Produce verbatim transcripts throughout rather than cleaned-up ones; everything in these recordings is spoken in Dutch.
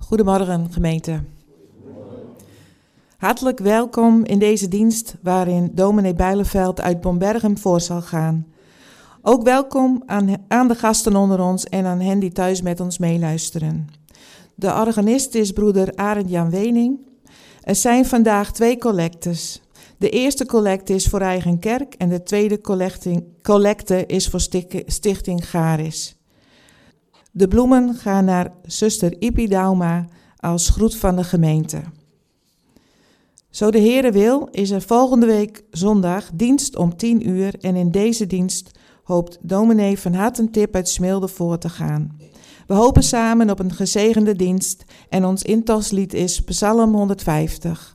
Goedemorgen gemeente. Hartelijk welkom in deze dienst waarin dominee Bijleveld uit Bombergen voor zal gaan. Ook welkom aan, aan de gasten onder ons en aan hen die thuis met ons meeluisteren. De organist is broeder Arend Jan Wening. Er zijn vandaag twee collectes. De eerste collecte is voor eigen kerk en de tweede collecte is voor Stichting Charis. De bloemen gaan naar zuster Ipi Dauma als groet van de gemeente. Zo de Heere wil, is er volgende week zondag dienst om tien uur en in deze dienst hoopt dominee Van Hattentip uit Smilde voor te gaan. We hopen samen op een gezegende dienst en ons intochtlied is Psalm honderdvijftig.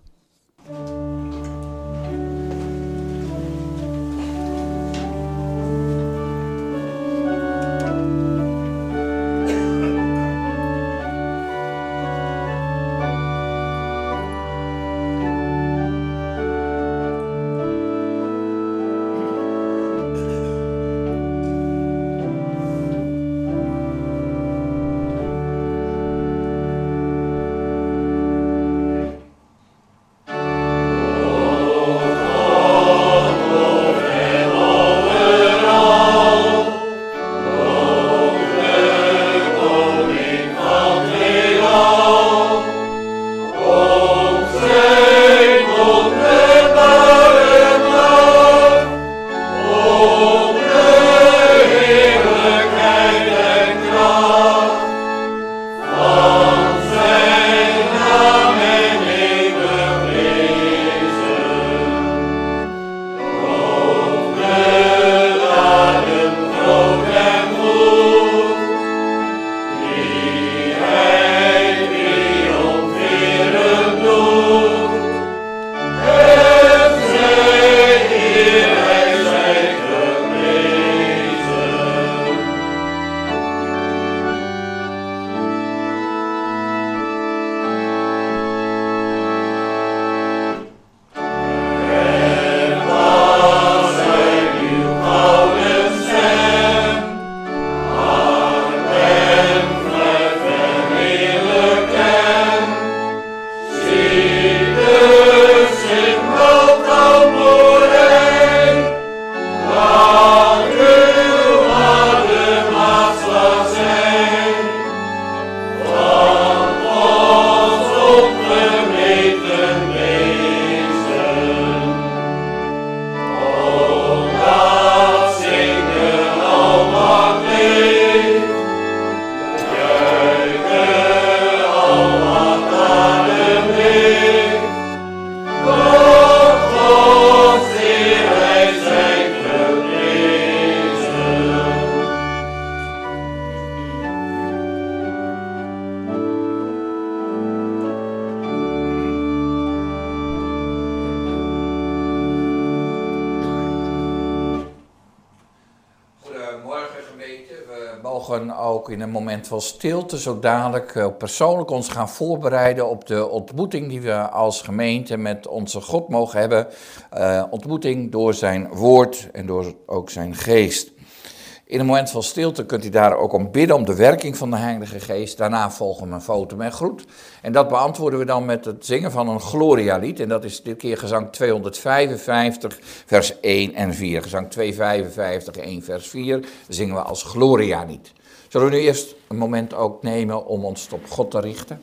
Ook in een moment van stilte zo dadelijk uh, persoonlijk ons gaan voorbereiden op de ontmoeting die we als gemeente met onze God mogen hebben. Uh, ontmoeting door zijn woord en door ook zijn geest. In een moment van stilte kunt u daar ook om bidden om de werking van de Heilige Geest. Daarna volgen een foto met groet. En dat beantwoorden we dan met het zingen van een Gloria-lied. En dat is dit keer gezang tweehonderdvijfenvijftig, vers één en vier. Gezang tweehonderdvijfenvijftig, één vers vier zingen we als Gloria-lied. Zullen we nu eerst een moment ook nemen om ons op God te richten?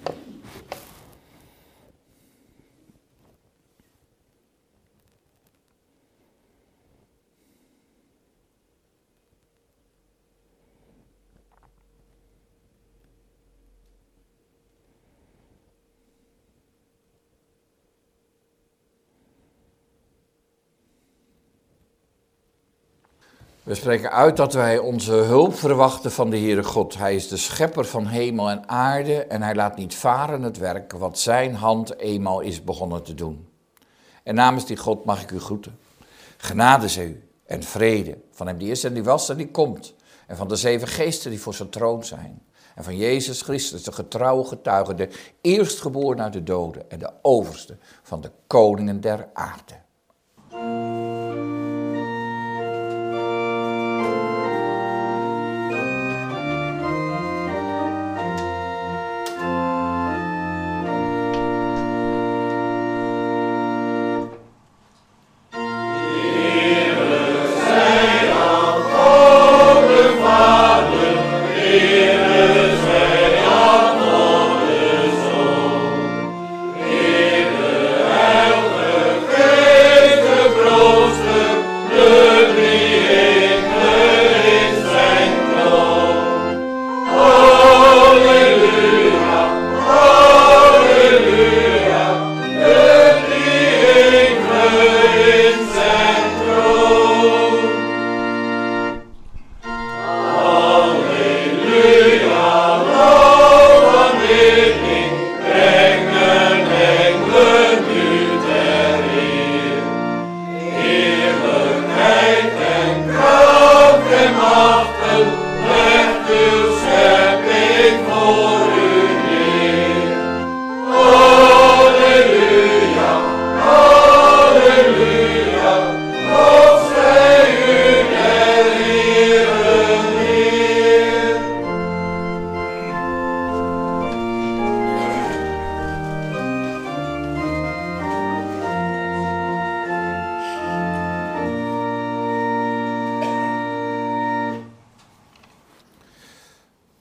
We spreken uit dat wij onze hulp verwachten van de Heere God. Hij is de schepper van hemel en aarde en hij laat niet varen het werk wat zijn hand eenmaal is begonnen te doen. En namens die God mag ik u groeten. Genade zij u en vrede van hem die is en die was en die komt. En van de zeven geesten die voor zijn troon zijn. En van Jezus Christus, de getrouwe getuige, de eerstgeboren uit de doden en de overste van de koningen der aarde.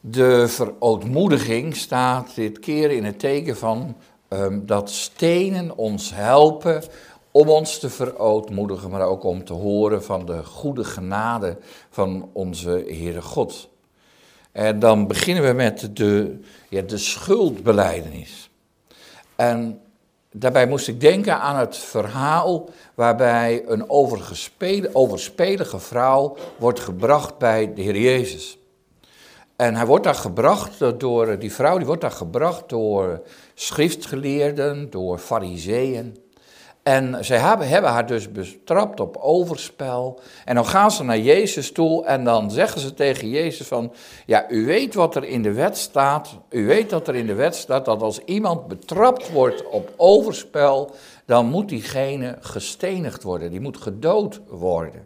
De verootmoediging staat dit keer in het teken van um, dat stenen ons helpen om ons te verootmoedigen, maar ook om te horen van de goede genade van onze Heere God. En dan beginnen we met de, ja, de schuldbelijdenis. En daarbij moest ik denken aan het verhaal waarbij een overspelige vrouw wordt gebracht bij de Heer Jezus. En hij wordt daar gebracht door, die vrouw die wordt daar gebracht door schriftgeleerden, door farizeeën. En zij hebben, hebben haar dus betrapt op overspel. En dan gaan ze naar Jezus toe en dan zeggen ze tegen Jezus van, ja, u weet wat er in de wet staat. U weet dat er in de wet staat dat als iemand betrapt wordt op overspel, dan moet diegene gestenigd worden, die moet gedood worden.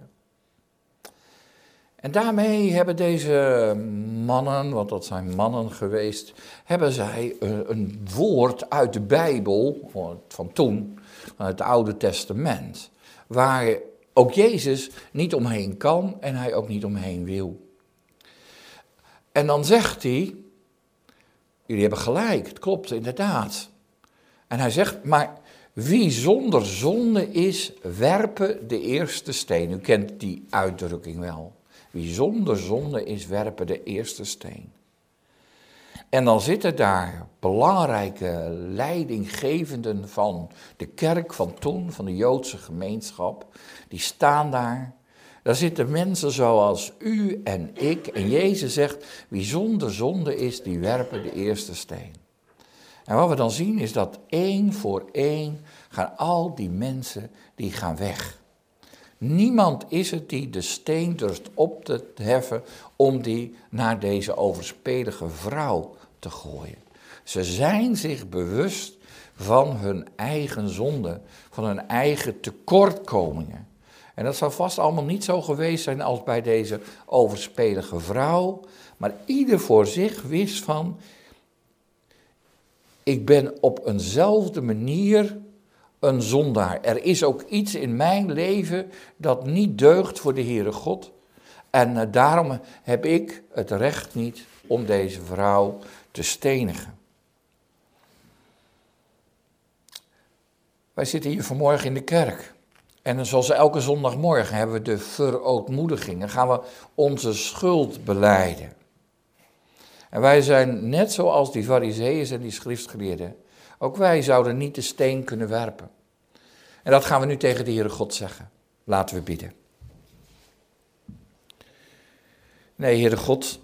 En daarmee hebben deze mannen, want dat zijn mannen geweest, hebben zij een woord uit de Bijbel, van toen, van het Oude Testament, waar ook Jezus niet omheen kan en hij ook niet omheen wil. En dan zegt hij, jullie hebben gelijk, het klopt inderdaad. En hij zegt, maar wie zonder zonde is, werpen de eerste steen. U kent die uitdrukking wel. Wie zonder zonde is, werpen de eerste steen. En dan zitten daar belangrijke leidinggevenden van de kerk van toen, van de Joodse gemeenschap. Die staan daar. Daar zitten mensen zoals u en ik. En Jezus zegt, wie zonder zonde is, die werpen de eerste steen. En wat we dan zien is dat één voor één gaan al die mensen, die gaan weg. Niemand is het die de steen durft op te heffen om die naar deze overspelige vrouw te gooien. Ze zijn zich bewust van hun eigen zonde, van hun eigen tekortkomingen. En dat zou vast allemaal niet zo geweest zijn als bij deze overspelige vrouw, maar ieder voor zich wist van, ik ben op eenzelfde manier een zondaar. Er is ook iets in mijn leven dat niet deugt voor de Heere God. En uh, daarom heb ik het recht niet om deze vrouw te stenigen. Wij zitten hier vanmorgen in de kerk. En zoals elke zondagmorgen hebben we de verootmoediging. Dan gaan we onze schuld belijden. En wij zijn net zoals die farizeeën en die schriftgeleerden. Ook wij zouden niet de steen kunnen werpen. En dat gaan we nu tegen de Heere God zeggen. Laten we bidden. Nee, Heere God,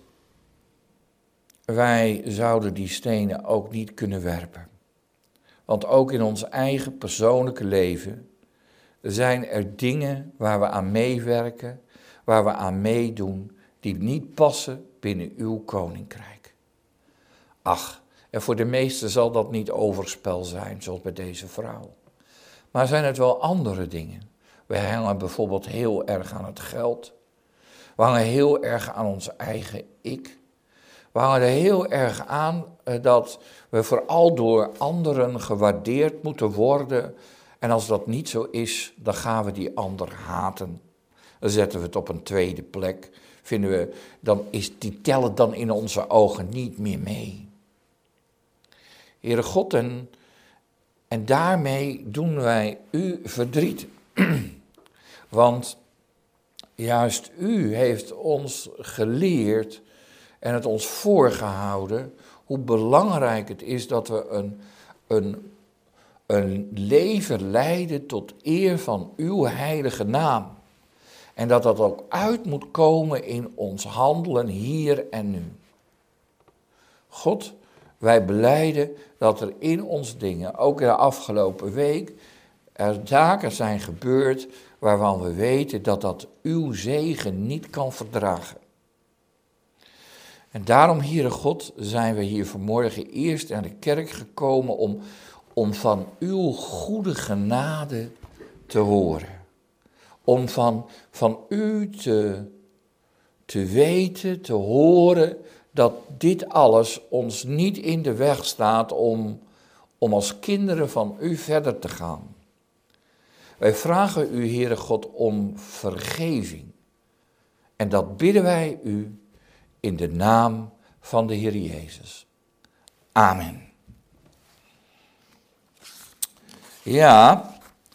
wij zouden die stenen ook niet kunnen werpen. Want ook in ons eigen persoonlijke leven zijn er dingen waar we aan meewerken, waar we aan meedoen, die niet passen binnen uw koninkrijk. Ach, en voor de meesten zal dat niet overspel zijn, zoals bij deze vrouw. Maar zijn het wel andere dingen? We hangen bijvoorbeeld heel erg aan het geld. We hangen heel erg aan ons eigen ik. We hangen er heel erg aan dat we vooral door anderen gewaardeerd moeten worden. En als dat niet zo is, dan gaan we die ander haten. Dan zetten we het op een tweede plek. Vinden we, dan is die tellen dan in onze ogen niet meer mee. Heere God, en, en daarmee doen wij u verdriet. Want juist u heeft ons geleerd en het ons voorgehouden hoe belangrijk het is dat we een, een, een leven leiden tot eer van uw heilige naam. En dat dat ook uit moet komen in ons handelen hier en nu. God, wij belijden dat er in ons dingen, ook in de afgelopen week, er zaken zijn gebeurd waarvan we weten dat dat uw zegen niet kan verdragen. En daarom, Heere God, zijn we hier vanmorgen eerst aan de kerk gekomen om, om van uw goede genade te horen. Om van, van u te, te weten, te horen dat dit alles ons niet in de weg staat om, om als kinderen van u verder te gaan. Wij vragen u, Heere God, om vergeving. En dat bidden wij u in de naam van de Heer Jezus. Amen. Ja,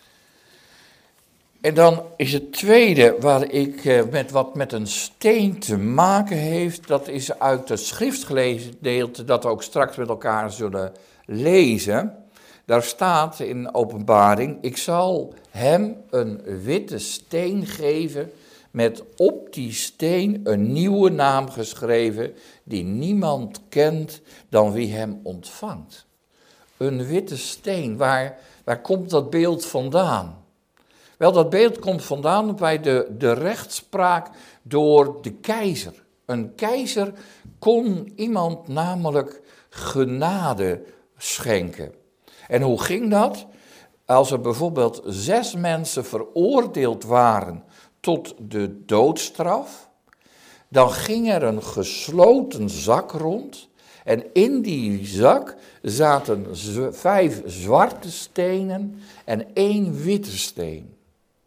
en dan is het tweede waar ik met wat met een steen te maken heeft, dat is uit het schriftgedeelte dat we ook straks met elkaar zullen lezen. Daar staat in Openbaring, ik zal hem een witte steen geven met op die steen een nieuwe naam geschreven die niemand kent dan wie hem ontvangt. Een witte steen, waar, waar komt dat beeld vandaan? Wel, dat beeld komt vandaan bij de, de rechtspraak door de keizer. Een keizer kon iemand namelijk genade schenken. En hoe ging dat? Als er bijvoorbeeld zes mensen veroordeeld waren tot de doodstraf, dan ging er een gesloten zak rond. En in die zak zaten vijf zwarte stenen en één witte steen.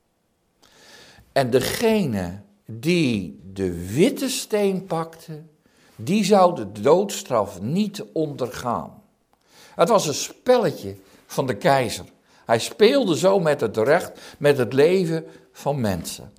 En degene die de witte steen pakte, die zou de doodstraf niet ondergaan. Het was een spelletje van de keizer. Hij speelde zo met het recht, met het leven van mensen.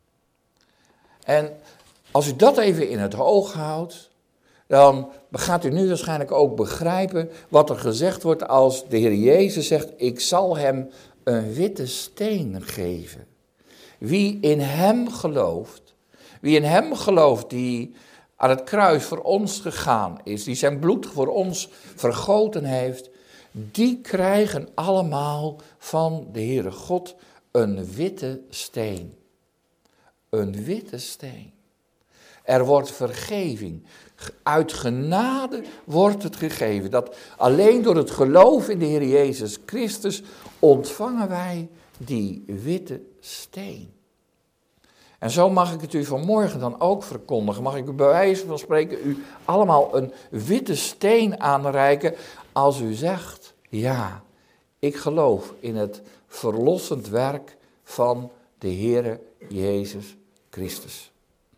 En als u dat even in het oog houdt, dan gaat u nu waarschijnlijk ook begrijpen wat er gezegd wordt als de Heer Jezus zegt, ik zal hem een witte steen geven. Wie in hem gelooft, wie in hem gelooft die aan het kruis voor ons gegaan is, die zijn bloed voor ons vergoten heeft, die krijgen allemaal van de Heere God een witte steen. Een witte steen. Er wordt vergeving. Uit genade wordt het gegeven. Dat alleen door het geloof in de Heer Jezus Christus ontvangen wij die witte steen. En zo mag ik het u vanmorgen dan ook verkondigen. Mag ik u bij wijze van spreken u allemaal een witte steen aanreiken als u zegt, ja, ik geloof in het verlossend werk van de Heere Jezus Christus.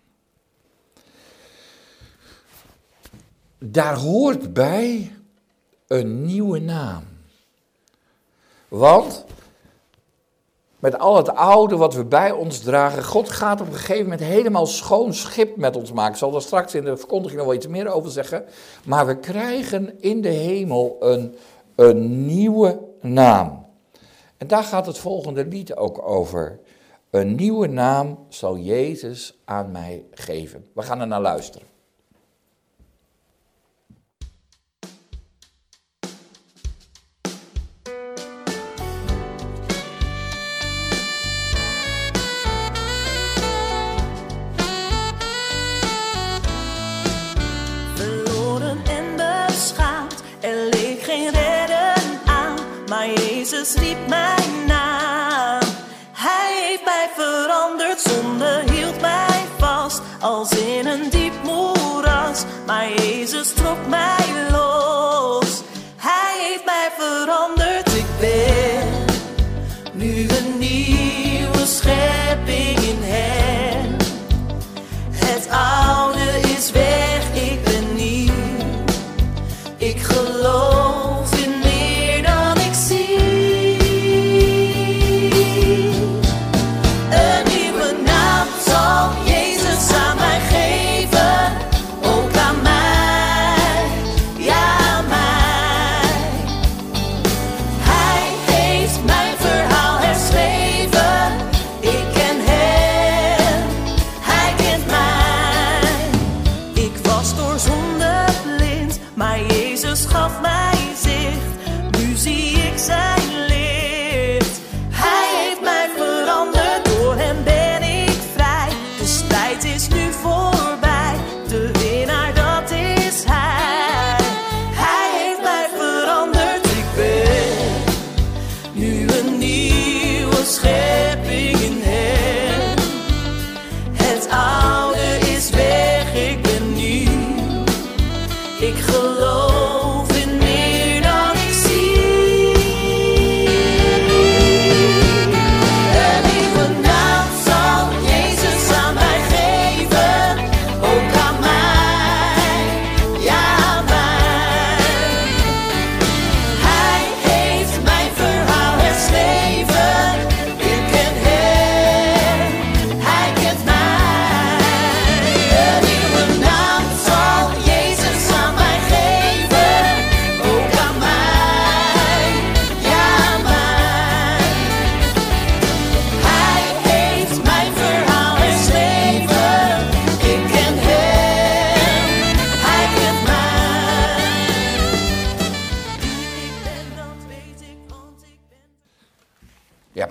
Daar hoort bij een nieuwe naam. Want met al het oude wat we bij ons dragen, God gaat op een gegeven moment helemaal schoon schip met ons maken. Ik zal er straks in de verkondiging nog wel iets meer over zeggen. Maar we krijgen in de hemel een, een nieuwe naam. En daar gaat het volgende lied ook over. Een nieuwe naam zal Jezus aan mij geven. We gaan er naar luisteren. Jezus riep mijn naam. Hij heeft mij veranderd, zonde hield mij vast, als in een diep moeras. Maar Jezus trok mij los. Hij heeft mij veranderd, ik ben nu een nieuwe schepping in hem. Het oude is weg, ik ben nieuw. Ik geloof in meer dan ik zie.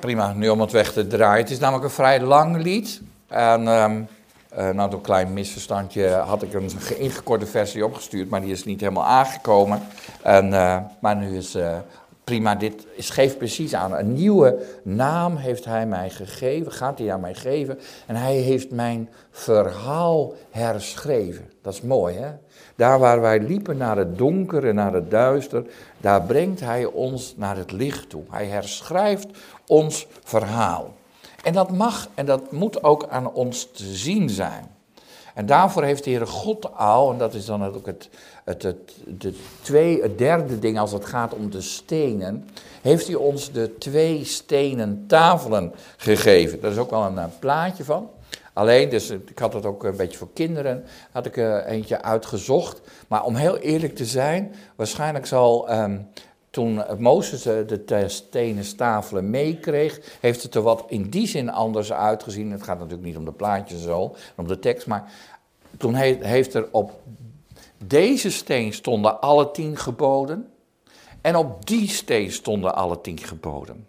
prima, nu om het weg te draaien. Het is namelijk een vrij lang lied. En um, uh, nou, door een klein misverstandje had ik een ingekorte versie opgestuurd, maar die is niet helemaal aangekomen. En, uh, maar nu is uh, prima, dit geeft precies aan. Een nieuwe naam heeft hij mij gegeven, gaat hij aan mij geven. En hij heeft mijn verhaal herschreven. Dat is mooi, hè? Daar waar wij liepen naar het donker en naar het duister, daar brengt hij ons naar het licht toe. Hij herschrijft ons verhaal. En dat mag en dat moet ook aan ons te zien zijn. En daarvoor heeft de Heere God al, en dat is dan ook het, het, het, het, twee, het derde ding als het gaat om de stenen, heeft hij ons de twee stenen tafelen gegeven. Daar is ook wel een, een plaatje van. Alleen, dus ik had het ook een beetje voor kinderen, had ik er eentje uitgezocht. Maar om heel eerlijk te zijn, waarschijnlijk zal, um, toen Mozes de stenen tafelen meekreeg, heeft het er wat in die zin anders uitgezien. Het gaat natuurlijk niet om de plaatjes zo, om de tekst, maar toen he, heeft er op deze steen stonden alle tien geboden. En op die steen stonden alle tien geboden.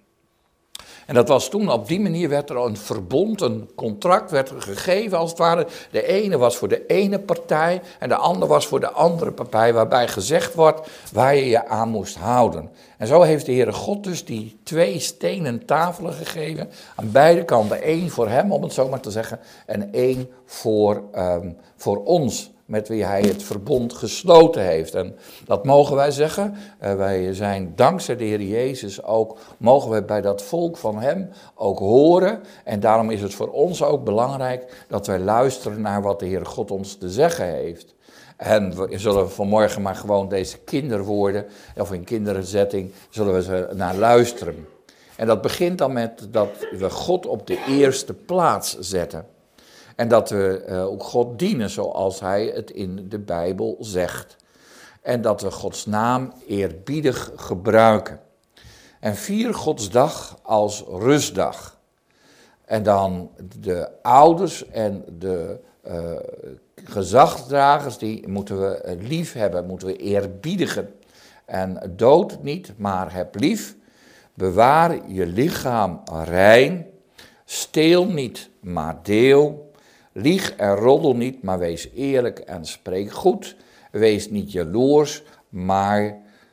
En dat was toen, op die manier werd er een verbond, een contract werd er gegeven als het ware. De ene was voor de ene partij en de andere was voor de andere partij, waarbij gezegd wordt waar je je aan moest houden. En zo heeft de Heere God dus die twee stenen tafelen gegeven, aan beide kanten, één voor hem, om het zo maar te zeggen, en één voor, um, voor ons, met wie hij het verbond gesloten heeft. En dat mogen wij zeggen, uh, wij zijn dankzij de Heer Jezus ook, mogen we bij dat volk van hem ook horen. En daarom is het voor ons ook belangrijk dat wij luisteren naar wat de Heer God ons te zeggen heeft. En we zullen vanmorgen maar gewoon deze kinderwoorden, of in kinderzetting, zullen we ze naar luisteren. En dat begint dan met dat we God op de eerste plaats zetten. En dat we uh, ook God dienen zoals hij het in de Bijbel zegt. En dat we Gods naam eerbiedig gebruiken. En vier Gods dag als rustdag. En dan de ouders en de uh, gezagsdragers, die moeten we lief hebben, moeten we eerbiedigen. En dood niet, maar heb lief. Bewaar je lichaam rein. Steel niet, maar deel. Lieg en roddel niet, maar wees eerlijk en spreek goed. Wees niet jaloers, maar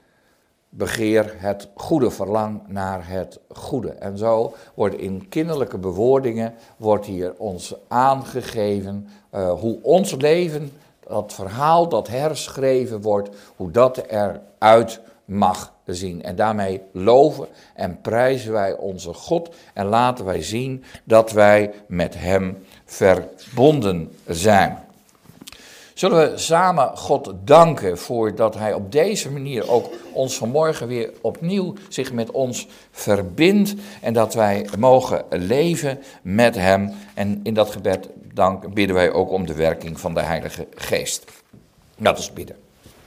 begeer het goede, verlang naar het goede. En zo wordt in kinderlijke bewoordingen, wordt hier ons aangegeven uh, hoe ons leven, dat verhaal dat herschreven wordt, hoe dat eruit mag zien. En daarmee loven en prijzen wij onze God en laten wij zien dat wij met hem verbonden zijn. Zullen we samen God danken voor dat hij op deze manier ook ons vanmorgen weer opnieuw zich met ons verbindt en dat wij mogen leven met hem. En in dat gebed dank, bidden wij ook om de werking van de Heilige Geest. Dat is bidden.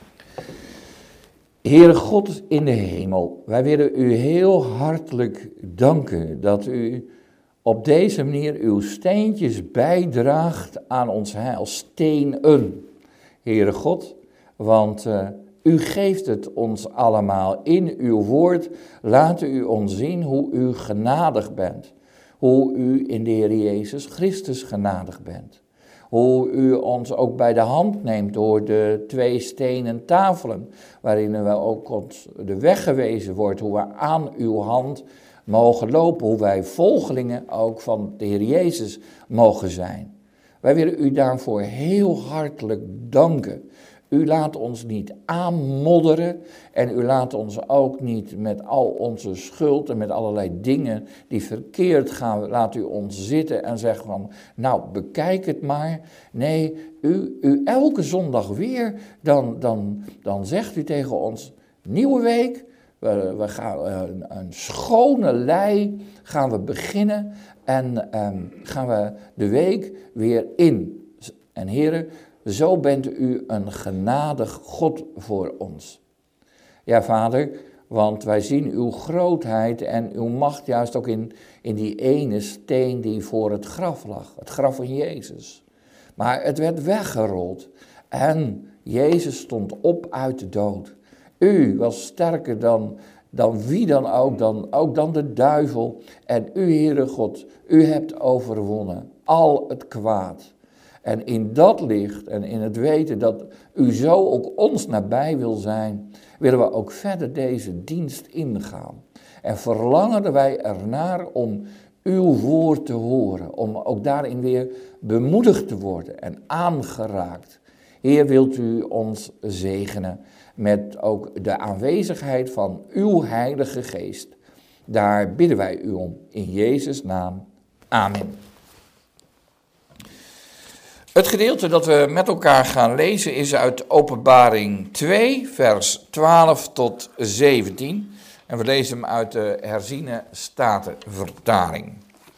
Heere God in de hemel, wij willen u heel hartelijk danken dat u op deze manier uw steentjes bijdraagt aan ons heil, stenen, Heere God, want uh, u geeft het ons allemaal in uw woord, laat u ons zien hoe u genadig bent, hoe u in de Heer Jezus Christus genadig bent, hoe u ons ook bij de hand neemt door de twee stenen tafelen, waarin we ook ons de weg gewezen wordt, hoe we aan uw hand mogen lopen, hoe wij volgelingen ook van de Heer Jezus mogen zijn. Wij willen u daarvoor heel hartelijk danken. U laat ons niet aanmodderen en u laat ons ook niet met al onze schuld en met allerlei dingen die verkeerd gaan, laat u ons zitten en zeggen van, nou bekijk het maar. Nee, u, u elke zondag weer, dan, dan, dan zegt u tegen ons, nieuwe week, we, we gaan een, een schone lei gaan we beginnen en um, gaan we de week weer in. En heren, zo bent u een genadig God voor ons. Ja, Vader, want wij zien uw grootheid en uw macht juist ook in, in die ene steen die voor het graf lag. Het graf van Jezus. Maar het werd weggerold en Jezus stond op uit de dood. U was sterker dan dan wie dan ook, dan, ook dan de duivel. En u, Heere God, u hebt overwonnen al het kwaad. En in dat licht en in het weten dat u zo ook ons nabij wil zijn, willen we ook verder deze dienst ingaan. En verlangen wij ernaar om uw woord te horen, om ook daarin weer bemoedigd te worden en aangeraakt. Heer, wilt u ons zegenen met ook de aanwezigheid van uw Heilige Geest. Daar bidden wij u om, in Jezus' naam. Amen. Het gedeelte dat we met elkaar gaan lezen is uit Openbaring twee, vers twaalf tot zeventien. En we lezen hem uit de herziene statenvertaling.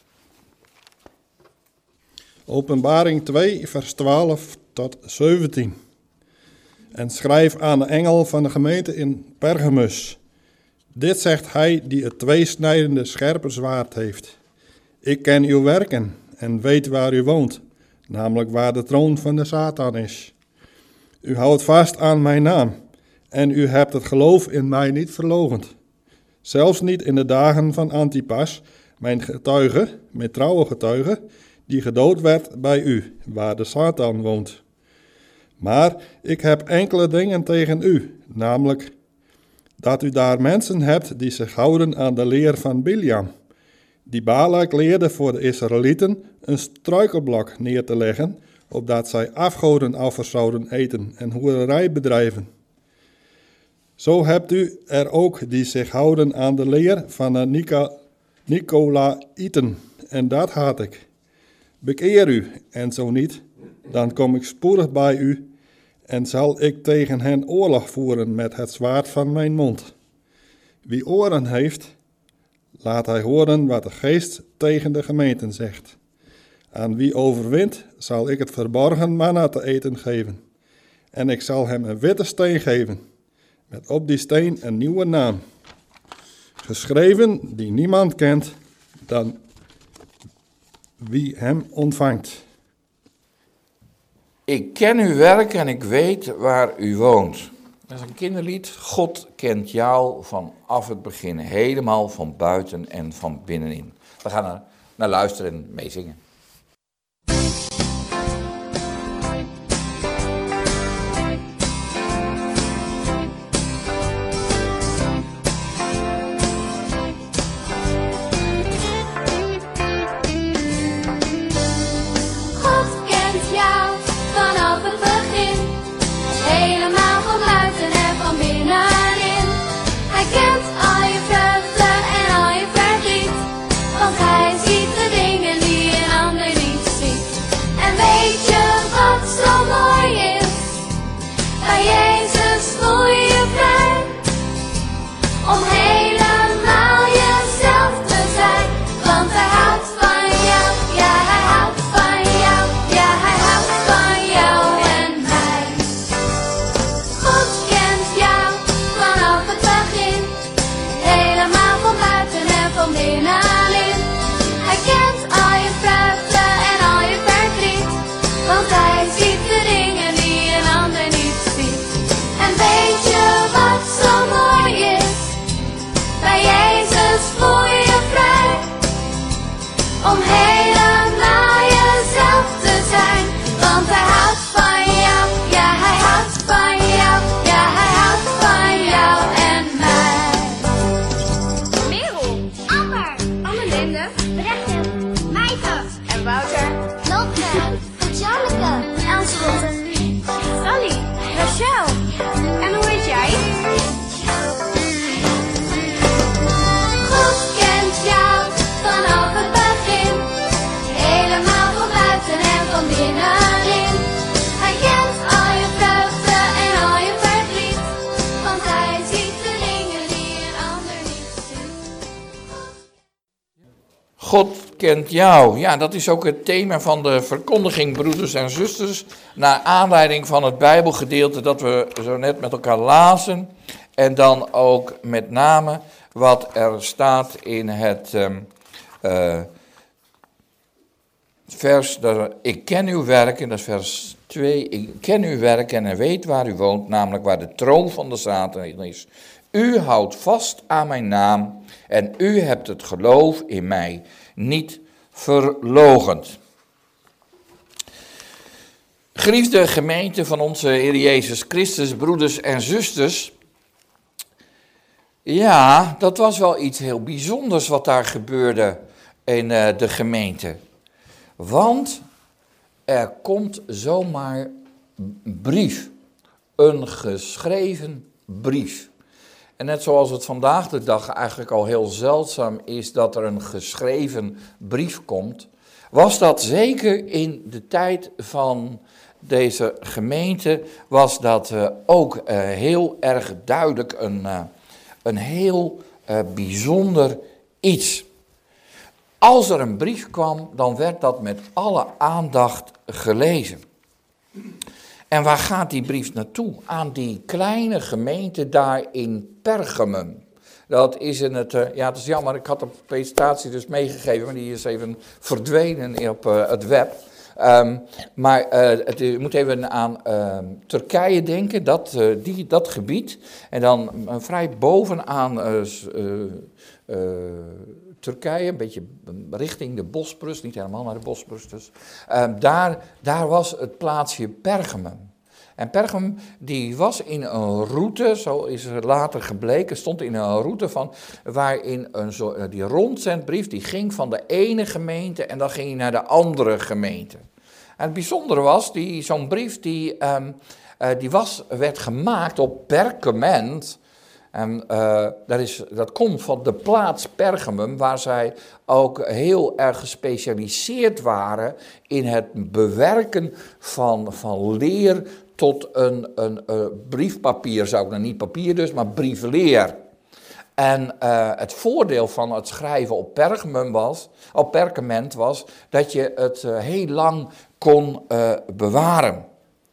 Openbaring twee, vers twaalf tot zeventien. En schrijf aan de engel van de gemeente in Pergamus. Dit zegt hij die het tweesnijdende scherpe zwaard heeft. Ik ken uw werken en weet waar u woont, namelijk waar de troon van de Satan is. U houdt vast aan mijn naam en u hebt het geloof in mij niet verloochend. Zelfs niet in de dagen van Antipas, mijn getuige, mijn trouwe getuige, die gedood werd bij u, waar de Satan woont. Maar ik heb enkele dingen tegen u, namelijk dat u daar mensen hebt die zich houden aan de leer van Biljam, die Balak leerde voor de Israëlieten een struikelblok neer te leggen, opdat zij afgodenoffers zouden eten en hoererij bedrijven. Zo hebt u er ook die zich houden aan de leer van de Nica- Nicolaïten, en dat haat ik. Bekeer u, en zo niet, dan kom ik spoedig bij u, en zal ik tegen hen oorlog voeren met het zwaard van mijn mond. Wie oren heeft, laat hij horen wat de Geest tegen de gemeenten zegt. Aan wie overwint, zal ik het verborgen manna te eten geven. En ik zal hem een witte steen geven, met op die steen een nieuwe naam. Geschreven die niemand kent dan wie hem ontvangt. Ik ken uw werk en ik weet waar u woont. Dat is een kinderlied. God kent jou vanaf het begin, helemaal van buiten en van binnenin. We gaan er naar luisteren en meezingen. God kent jou. Ja, dat is ook het thema van de verkondiging, broeders en zusters. Naar aanleiding van het Bijbelgedeelte dat we zo net met elkaar lazen. En dan ook met name wat er staat in het um, uh, vers, dat, ik ken uw werken, dat is vers twee. Ik ken uw werken en weet waar u woont, namelijk waar de troon van de Satan is. U houdt vast aan mijn naam en u hebt het geloof in mij niet verloochend. Geliefde gemeente van onze Heer Jezus Christus, broeders en zusters. Ja, dat was wel iets heel bijzonders wat daar gebeurde in uh, de gemeente. Want er komt zomaar een brief, een geschreven brief. En net zoals het vandaag de dag eigenlijk al heel zeldzaam is dat er een geschreven brief komt, was dat zeker in de tijd van deze gemeente, was dat uh, ook uh, heel erg duidelijk een, uh, een heel uh, bijzonder iets. Als er een brief kwam, dan werd dat met alle aandacht gelezen. En waar gaat die brief naartoe? Aan die kleine gemeente daar in Pergamum. Dat is in het, uh, ja het is jammer, ik had de presentatie dus meegegeven, maar die is even verdwenen op uh, het web. Um, maar uh, het, je moet even aan uh, Turkije denken, dat, uh, die, dat gebied. En dan uh, vrij bovenaan uh, uh, uh, Turkije, een beetje richting de Bosporus, niet helemaal naar de Bosporus dus. Uh, daar, daar was het plaatsje Pergamum. En Pergamum die was in een route, zo is er later gebleken, stond in een route van waarin een zo, die rondzendbrief die ging van de ene gemeente en dan ging hij naar de andere gemeente. En het bijzondere was, die, zo'n brief die, um, uh, die was, werd gemaakt op perkament. En uh, dat, is, dat komt van de plaats Pergamum, waar zij ook heel erg gespecialiseerd waren in het bewerken van, van leer tot een, een, een briefpapier, zou ik nou niet papier dus, maar briefleer. En uh, het voordeel van het schrijven op pergamum was, op perkament was, dat je het uh, heel lang kon uh, bewaren.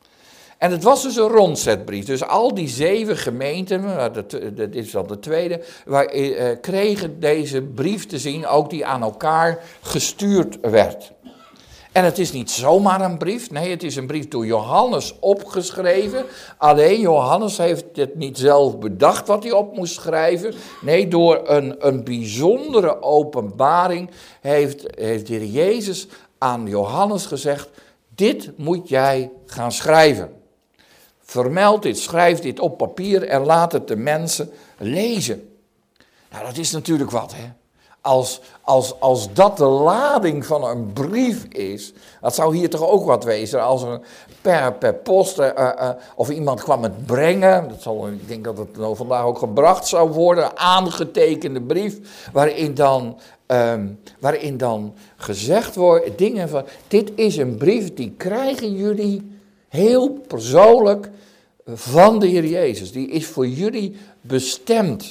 En het was dus een rondzetbrief. Dus al die zeven gemeenten, dit is dan de tweede, waar, uh, kregen deze brief te zien, ook die aan elkaar gestuurd werd. En het is niet zomaar een brief, nee, het is een brief door Johannes opgeschreven. Alleen Johannes heeft het niet zelf bedacht wat hij op moest schrijven. Nee, door een, een bijzondere openbaring heeft, heeft de Heer Jezus aan Johannes gezegd, dit moet jij gaan schrijven. Vermeld dit, schrijf dit op papier en laat het de mensen lezen. Nou, dat is natuurlijk wat, hè. Als, als, als dat de lading van een brief is, dat zou hier toch ook wat wezen. Als er per, per post, uh, uh, of iemand kwam het brengen, dat zal, ik denk dat het nou vandaag ook gebracht zou worden, een aangetekende brief, waarin dan, um, waarin dan gezegd wordt, dingen van, dit is een brief, die krijgen jullie heel persoonlijk van de Heer Jezus. Die is voor jullie bestemd.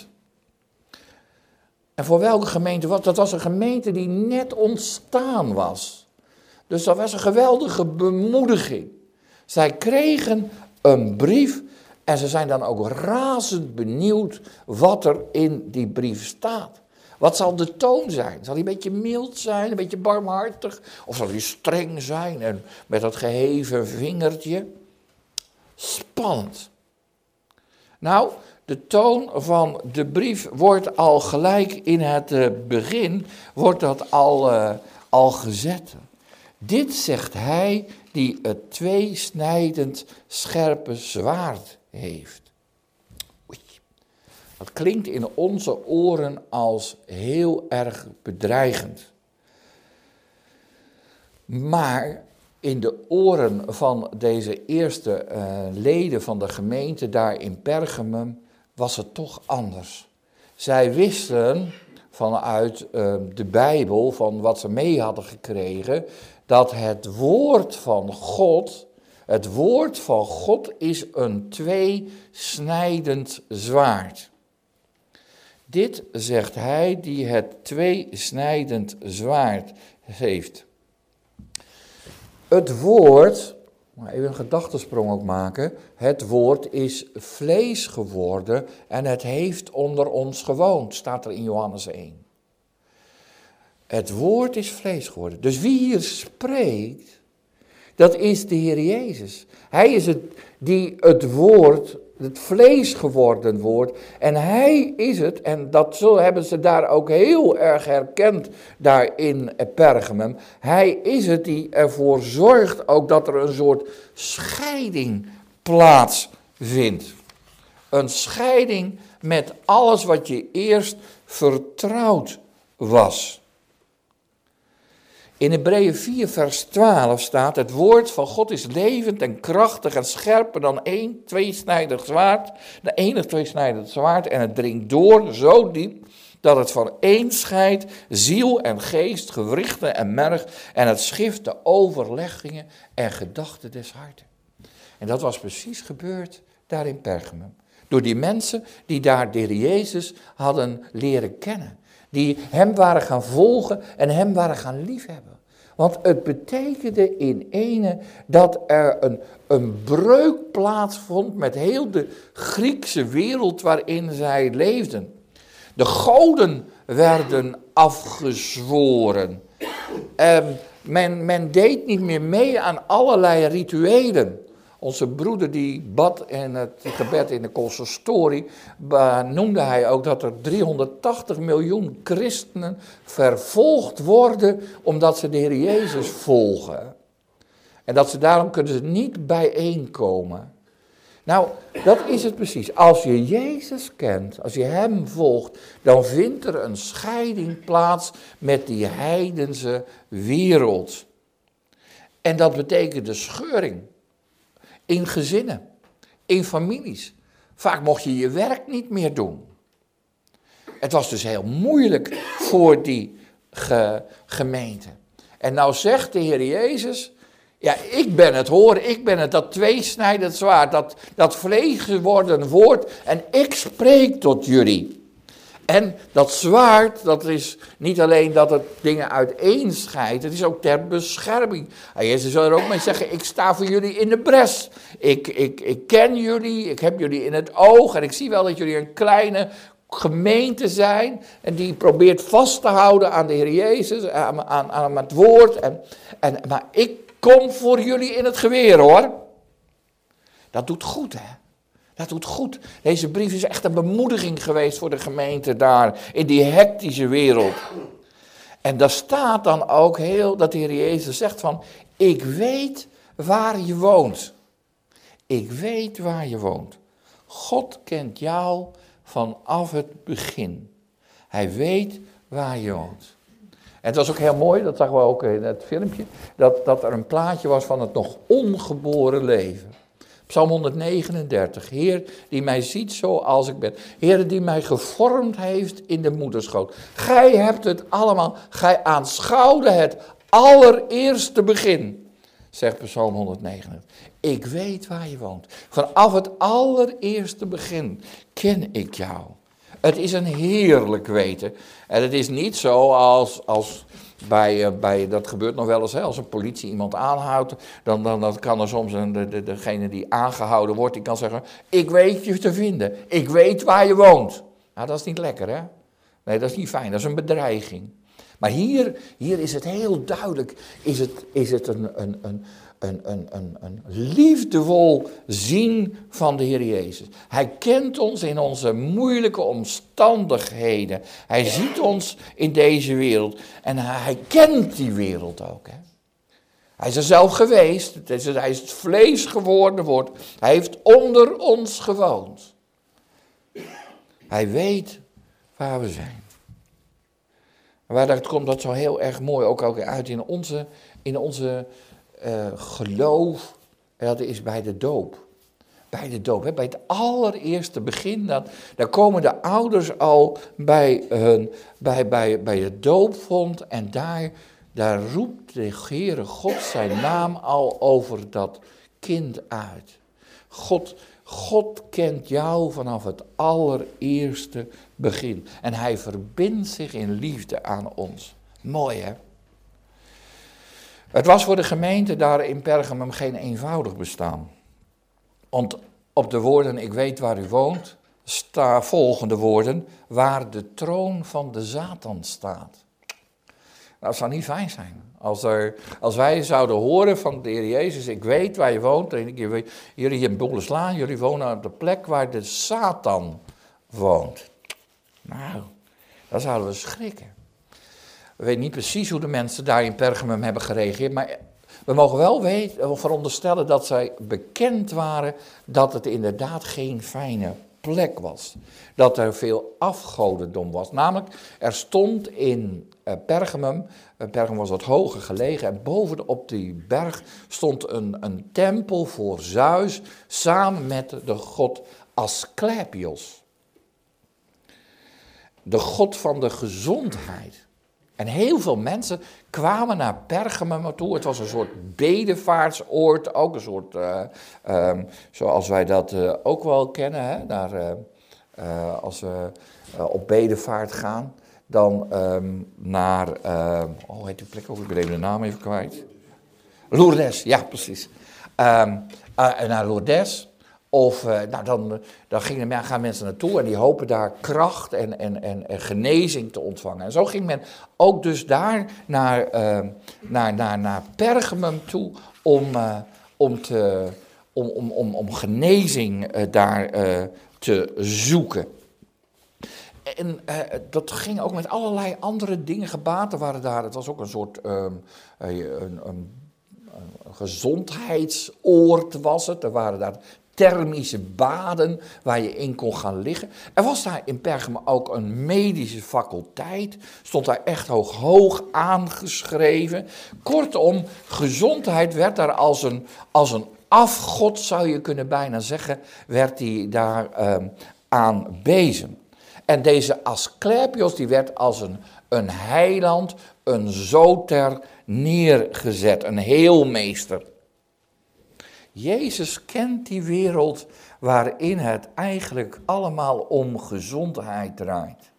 En voor welke gemeente was dat? Dat was een gemeente die net ontstaan was. Dus dat was een geweldige bemoediging. Zij kregen een brief en ze zijn dan ook razend benieuwd wat er in die brief staat. Wat zal de toon zijn? Zal hij een beetje mild zijn, een beetje barmhartig? Of zal hij streng zijn en met dat geheven vingertje? Spannend. Nou, de toon van de brief wordt al gelijk in het uh, begin, wordt dat al, uh, al gezet. Dit zegt hij die het tweesnijdend scherpe zwaard heeft. Oei. Dat klinkt in onze oren als heel erg bedreigend. Maar in de oren van deze eerste uh, leden van de gemeente daar in Pergamum was het toch anders. Zij wisten vanuit uh, de Bijbel, van wat ze mee hadden gekregen, dat het woord van God, het woord van God is een tweesnijdend zwaard. Dit zegt hij die het tweesnijdend zwaard heeft. Het woord, even een gedachtesprong ook maken, het woord is vlees geworden en het heeft onder ons gewoond, staat er in Johannes één. Het woord is vlees geworden. Dus wie hier spreekt, dat is de Heer Jezus. Hij is het die het woord het vlees geworden woord. En hij is het, en dat zo hebben ze daar ook heel erg herkend daar in Pergamum. Hij is het die ervoor zorgt ook dat er een soort scheiding plaatsvindt. Een scheiding met alles wat je eerst vertrouwd was. In Hebreeën vier vers twaalf staat: het woord van God is levend en krachtig en scherper dan één tweesnijdig zwaard. De enig tweesnijdig zwaard en het dringt door zo diep dat het van één scheidt, ziel en geest, gewrichten en merg en het schift de overleggingen en gedachten des harten. En dat was precies gebeurd daar in Pergamum. Door die mensen die daar de Heer Jezus hadden leren kennen. Die hem waren gaan volgen en hem waren gaan liefhebben. Want het betekende in ene dat er een, een breuk plaatsvond met heel de Griekse wereld waarin zij leefden. De goden werden afgezworen. En men, men deed niet meer mee aan allerlei rituelen. Onze broeder die bad in het gebed in de consistorie, noemde hij ook dat er driehonderdtachtig miljoen christenen vervolgd worden omdat ze de Heer Jezus volgen. En dat ze daarom kunnen ze niet bijeenkomen. Nou, dat is het precies. Als je Jezus kent, als je hem volgt, dan vindt er een scheiding plaats met die heidense wereld. En dat betekent de scheuring. In gezinnen, in families. Vaak mocht je je werk niet meer doen. Het was dus heel moeilijk voor die ge- gemeente. En nou zegt de Heer Jezus, ja, ik ben het hoor, ik ben het, dat tweesnijdend zwaard, dat, dat vlees geworden woord en ik spreek tot jullie. En dat zwaard, dat is niet alleen dat het dingen uiteenscheidt, het is ook ter bescherming. En Jezus zal er ook mee zeggen, ik sta voor jullie in de bres. Ik, ik, ik ken jullie, ik heb jullie in het oog en ik zie wel dat jullie een kleine gemeente zijn. En die probeert vast te houden aan de Heer Jezus, aan, aan, aan het woord. En, en, maar ik kom voor jullie in het geweer hoor. Dat doet goed hè. Dat doet goed. Deze brief is echt een bemoediging geweest voor de gemeente daar, in die hectische wereld. En daar staat dan ook heel, dat de Heer Jezus zegt van, ik weet waar je woont. Ik weet waar je woont. God kent jou vanaf het begin. Hij weet waar je woont. En het was ook heel mooi, dat zagen we ook in het filmpje, dat, dat er een plaatje was van het nog ongeboren leven. Psalm honderdnegenendertig, Heer die mij ziet zoals ik ben. Heer die mij gevormd heeft in de moederschoot. Gij hebt het allemaal, gij aanschouwde het allereerste begin, zegt Psalm honderdnegenendertig. Ik weet waar je woont. Vanaf het allereerste begin ken ik jou. Het is een heerlijk weten. En het is niet zo als... als Bij, uh, bij, dat gebeurt nog wel eens, hè, als een politie iemand aanhoudt, dan, dan, dan kan er soms een, de, de, degene die aangehouden wordt, die kan zeggen, ik weet je te vinden, ik weet waar je woont. Nou, dat is niet lekker, hè? Nee, dat is niet fijn, dat is een bedreiging. Maar hier, hier is het heel duidelijk, is het, is het een, een, een, een, een, een, een liefdevol zien van de Heer Jezus. Hij kent ons in onze moeilijke omstandigheden. Hij ziet ons in deze wereld en hij kent die wereld ook. Hè? Hij is er zelf geweest, het is, hij is het vlees geworden woord. Hij heeft onder ons gewoond. Hij weet waar we zijn. Waar dat komt dat zo heel erg mooi ook, ook uit in onze, in onze uh, geloof. En dat is bij de doop. Bij de doop, hè, bij het allereerste begin. Dat, daar komen de ouders al bij, hun, bij, bij, bij de doopvond. En daar, daar roept de Heere God zijn naam al over dat kind uit. God God kent jou vanaf het allereerste begin. En hij verbindt zich in liefde aan ons. Mooi hè? Het was voor de gemeente daar in Pergamum geen eenvoudig bestaan. Want op de woorden, ik weet waar u woont, staan volgende woorden, waar de troon van de Satan staat. dat zou niet fijn zijn. Als, er, als wij zouden horen van de Heer Jezus, ik weet waar je woont. En ik weet, jullie in Boeleslaan, jullie wonen op de plek waar de Satan woont. Nou, dan zouden we schrikken. We weten niet precies hoe de mensen daar in Pergamum hebben gereageerd, maar we mogen wel weten, veronderstellen dat zij bekend waren dat het inderdaad geen fijne plek was. Dat er veel afgodendom was. Namelijk, er stond in uh, Pergamum, uh, Pergamum was wat hoger gelegen, en bovenop die berg stond een, een tempel voor Zeus, samen met de god Asclepios. De god van de gezondheid. En heel veel mensen kwamen naar Pergamum toe. Het was een soort bedevaartsoord, ook een soort, uh, um, zoals wij dat uh, ook wel kennen, hè? Daar, uh, uh, als we uh, op bedevaart gaan, dan um, naar, uh, oh heet die plek ook, ik ben even de naam even kwijt. Lourdes, ja precies. Um, uh, naar Lourdes. Of uh, nou, dan, dan gingen, gaan mensen naartoe en die hopen daar kracht en, en, en, en genezing te ontvangen. En zo ging men ook dus daar naar, uh, naar, naar, naar Pergamum toe om, uh, om, te, om, om, om, om genezing uh, daar uh, te zoeken. En uh, dat ging ook met allerlei andere dingen gebaat. Er waren daar, het was ook een soort um, een, een, een gezondheidsoord was het. Er waren daar thermische baden waar je in kon gaan liggen. Er was daar in Pergamum ook een medische faculteit. Stond daar echt hoog, hoog aangeschreven. Kortom, gezondheid werd daar als een, als een afgod, zou je kunnen bijna zeggen, werd die daar um, aanbezen. En deze Asclepios, die werd als een, een heiland, een zoter neergezet, een heelmeester. Jezus kent die wereld waarin het eigenlijk allemaal om gezondheid draait.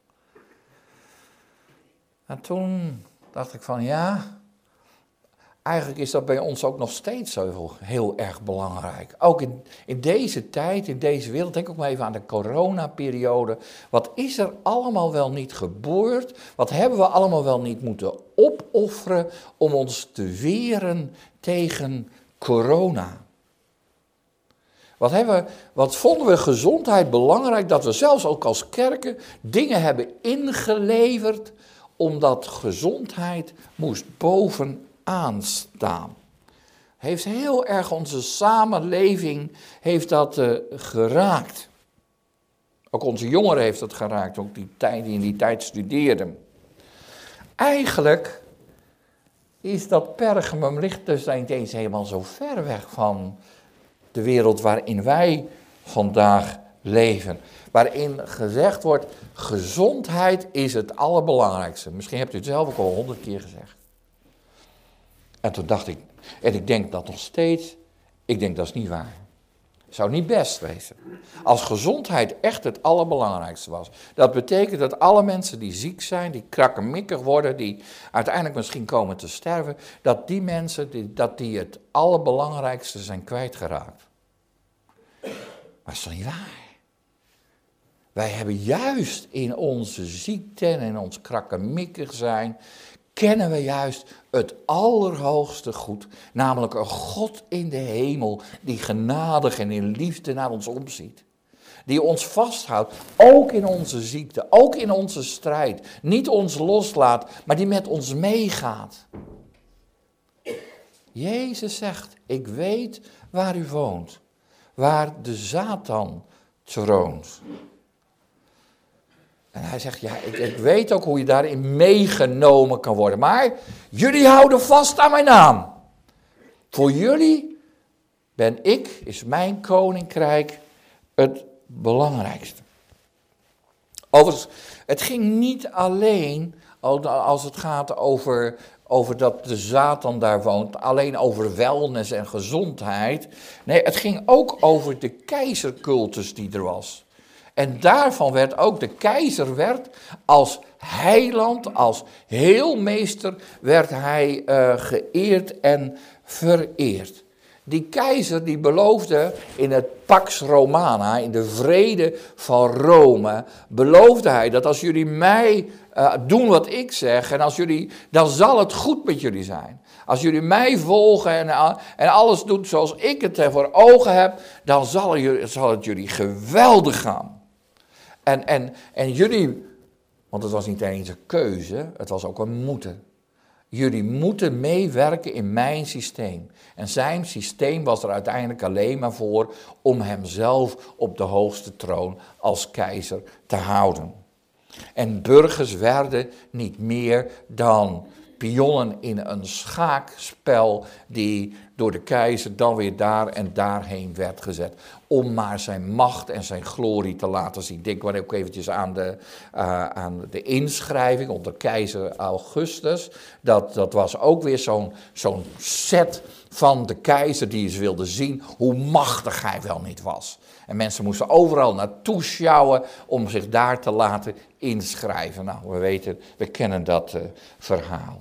En toen dacht ik van ja, eigenlijk is dat bij ons ook nog steeds zo heel erg belangrijk. Ook in, in deze tijd, in deze wereld, denk ook maar even aan de coronaperiode. Wat is er allemaal wel niet gebeurd? Wat hebben we allemaal wel niet moeten opofferen om ons te weren tegen corona? Wat, hebben we, wat vonden we gezondheid belangrijk, dat we zelfs ook als kerken dingen hebben ingeleverd, omdat gezondheid moest bovenaan staan. Heeft heel erg onze samenleving heeft dat uh, geraakt. Ook onze jongeren heeft dat geraakt, ook die, tijd, die in die tijd studeerden. Eigenlijk is dat Pergamum ligt dus niet eens helemaal zo ver weg van de wereld waarin wij vandaag leven. Waarin gezegd wordt, gezondheid is het allerbelangrijkste. Misschien hebt u het zelf ook al honderd keer gezegd. En toen dacht ik, en ik denk dat nog steeds, ik denk dat is niet waar. Zou niet best wezen. Als gezondheid echt het allerbelangrijkste was. Dat betekent dat alle mensen die ziek zijn, die krakkemikkig worden, die uiteindelijk misschien komen te sterven, dat die mensen, die, dat die het allerbelangrijkste zijn kwijtgeraakt. Maar dat is toch niet waar? Wij hebben juist in onze ziekte en in ons krakkemikkig zijn, kennen we juist het allerhoogste goed, namelijk een God in de hemel die genadig en in liefde naar ons omziet. Die ons vasthoudt, ook in onze ziekte, ook in onze strijd. Niet ons loslaat, maar die met ons meegaat. Jezus zegt, ik weet waar u woont, waar de Satan troont. En hij zegt, ja, ik, ik weet ook hoe je daarin meegenomen kan worden. Maar jullie houden vast aan mijn naam. Voor jullie ben ik, is mijn koninkrijk het belangrijkste. Overigens, het ging niet alleen, als het gaat over, over dat de Satan daar woont, alleen over wellness en gezondheid. Nee, het ging ook over de keizercultus die er was. En daarvan werd ook de keizer werd als heiland, als heelmeester, werd hij uh, geëerd en vereerd. Die keizer die beloofde in het Pax Romana, in de vrede van Rome, beloofde hij dat als jullie mij uh, doen wat ik zeg, en als jullie, dan zal het goed met jullie zijn. Als jullie mij volgen en, uh, en alles doen zoals ik het voor ogen heb, dan zal, jullie, zal het jullie geweldig gaan. En, en, en jullie, want het was niet eens een keuze, het was ook een moeten. Jullie moeten meewerken in mijn systeem. En zijn systeem was er uiteindelijk alleen maar voor om hemzelf op de hoogste troon als keizer te houden. En burgers werden niet meer dan pionnen in een schaakspel die door de keizer dan weer daar en daarheen werd gezet. Om maar zijn macht en zijn glorie te laten zien. Denk maar ook eventjes aan de, uh, aan de inschrijving onder keizer Augustus. Dat, dat was ook weer zo'n zo'n set van de keizer die eens wilde zien hoe machtig hij wel niet was. En mensen moesten overal naartoe sjouwen om zich daar te laten inschrijven. Nou, we weten, we kennen dat uh, verhaal.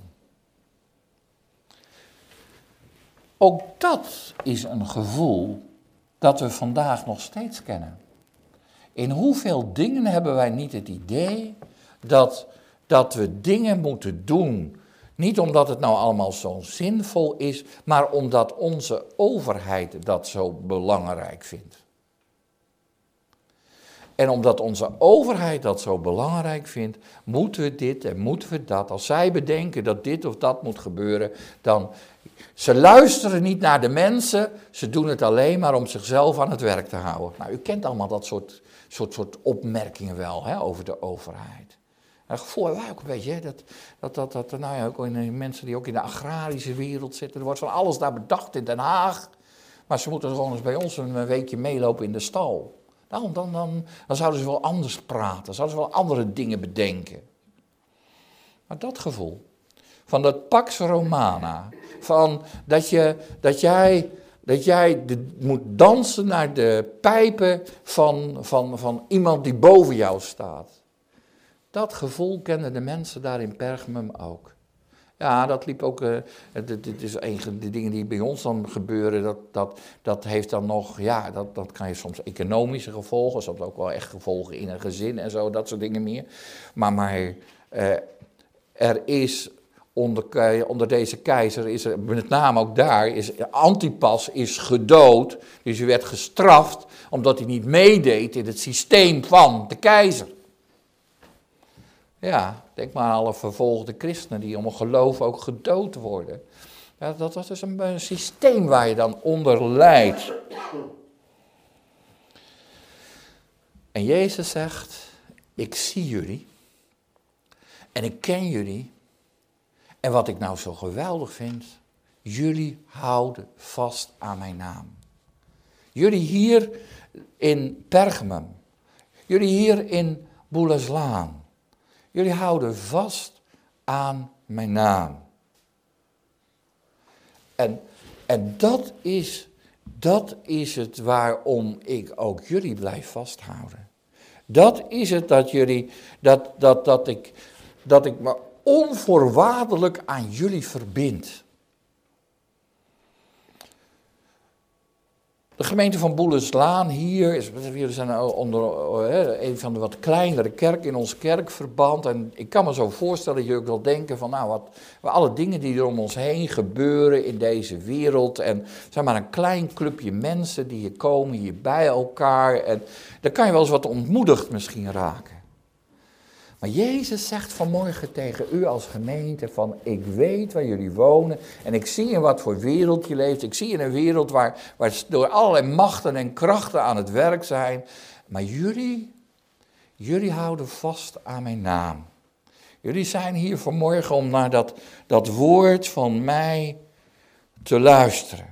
Ook dat is een gevoel dat we vandaag nog steeds kennen. In hoeveel dingen hebben wij niet het idee dat, dat we dingen moeten doen, niet omdat het nou allemaal zo zinvol is, maar omdat onze overheid dat zo belangrijk vindt. En omdat onze overheid dat zo belangrijk vindt, moeten we dit en moeten we dat. Als zij bedenken dat dit of dat moet gebeuren, dan... Ze luisteren niet naar de mensen, ze doen het alleen maar om zichzelf aan het werk te houden. Nou, u kent allemaal dat soort, soort, soort opmerkingen wel, hè, over de overheid. En dat gevoel hebben wij ook een beetje, hè, dat, dat, dat, dat nou ja, ook in, mensen die ook in de agrarische wereld zitten. Er wordt van alles daar bedacht in Den Haag, maar ze moeten gewoon eens bij ons een weekje meelopen in de stal. Nou, dan, dan, dan zouden ze wel anders praten, zouden ze wel andere dingen bedenken. Maar dat gevoel van dat Pax Romana, van dat, je, dat jij, dat jij de, moet dansen naar de pijpen van, van, van iemand die boven jou staat. Dat gevoel kenden de mensen daar in Pergamum ook. Ja, dat liep ook, uh, dit is een van de dingen die bij ons dan gebeuren, dat, dat, dat heeft dan nog, ja, dat, dat kan je soms economische gevolgen, soms ook wel echt gevolgen in een gezin en zo, dat soort dingen meer. Maar, maar uh, er is... Onder, onder deze keizer is er, met name ook daar, is Antipas is gedood. Dus hij werd gestraft omdat hij niet meedeed in het systeem van de keizer. Ja, denk maar aan alle vervolgde christenen die om een geloof ook gedood worden. Ja, dat was dus een, een systeem waar je dan onder lijdt. En Jezus zegt, ik zie jullie en ik ken jullie. En wat ik nou zo geweldig vind, jullie houden vast aan mijn naam. Jullie hier in Pergamum, jullie hier in Boulezlaan, jullie houden vast aan mijn naam. En, en dat is, dat is het waarom ik ook jullie blijf vasthouden. Dat is het dat jullie, dat, dat, dat ik, dat ik me onvoorwaardelijk aan jullie verbind. De gemeente van Boulezlaan hier, is, we zijn onder een van de wat kleinere kerken in ons kerkverband. En ik kan me zo voorstellen dat je ook wel denken van, nou, wat, alle dingen die er om ons heen gebeuren in deze wereld. En zijn maar een klein clubje mensen die hier komen, hier bij elkaar. En dan kan je wel eens wat ontmoedigd misschien raken. Maar Jezus zegt vanmorgen tegen u als gemeente van, ik weet waar jullie wonen en ik zie in wat voor wereld je leeft. Ik zie in een wereld waar, waar door allerlei machten en krachten aan het werk zijn. Maar jullie, jullie houden vast aan mijn naam. Jullie zijn hier vanmorgen om naar dat, dat woord van mij te luisteren.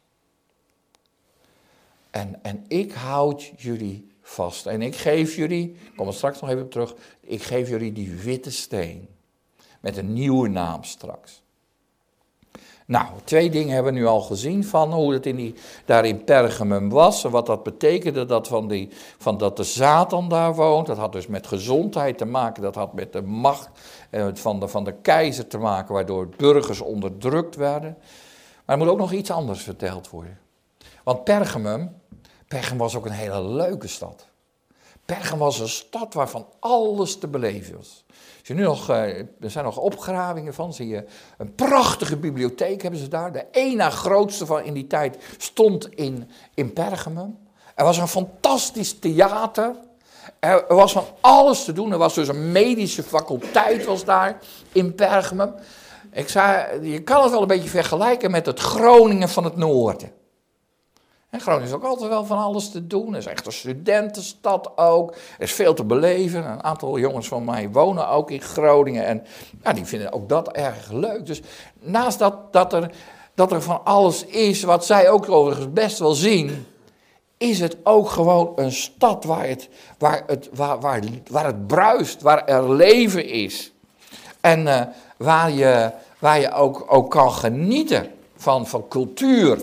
En, en ik houd jullie vast. En ik geef jullie, ik kom er straks nog even op terug, ik geef jullie die witte steen. Met een nieuwe naam straks. Nou, twee dingen hebben we nu al gezien van hoe het in die, daar in Pergamum was. En wat dat betekende, dat, van die, van dat de Satan daar woont. Dat had dus met gezondheid te maken, dat had met de macht eh, van, de, van de keizer te maken, waardoor burgers onderdrukt werden. Maar er moet ook nog iets anders verteld worden. Want Pergamum, Pergamum was ook een hele leuke stad. Pergamum was een stad waarvan alles te beleven was. Als je nu nog, er zijn nog opgravingen van, zie je een prachtige bibliotheek hebben ze daar. De ene grootste van in die tijd stond in, in Pergamum. Er was een fantastisch theater. Er was van alles te doen. Er was dus een medische faculteit was daar in Pergamum. Ik zei, je kan het wel een beetje vergelijken met het Groningen van het noorden. En Groningen is ook altijd wel van alles te doen. Het is echt een studentenstad ook. Er is veel te beleven. Een aantal jongens van mij wonen ook in Groningen. En ja, die vinden ook dat erg leuk. Dus naast dat, dat, er, dat er van alles is, wat zij ook overigens best wel zien, is het ook gewoon een stad waar het, waar het, waar, waar, waar het bruist, waar er leven is. En uh, waar je, waar je ook, ook kan genieten van, van cultuur.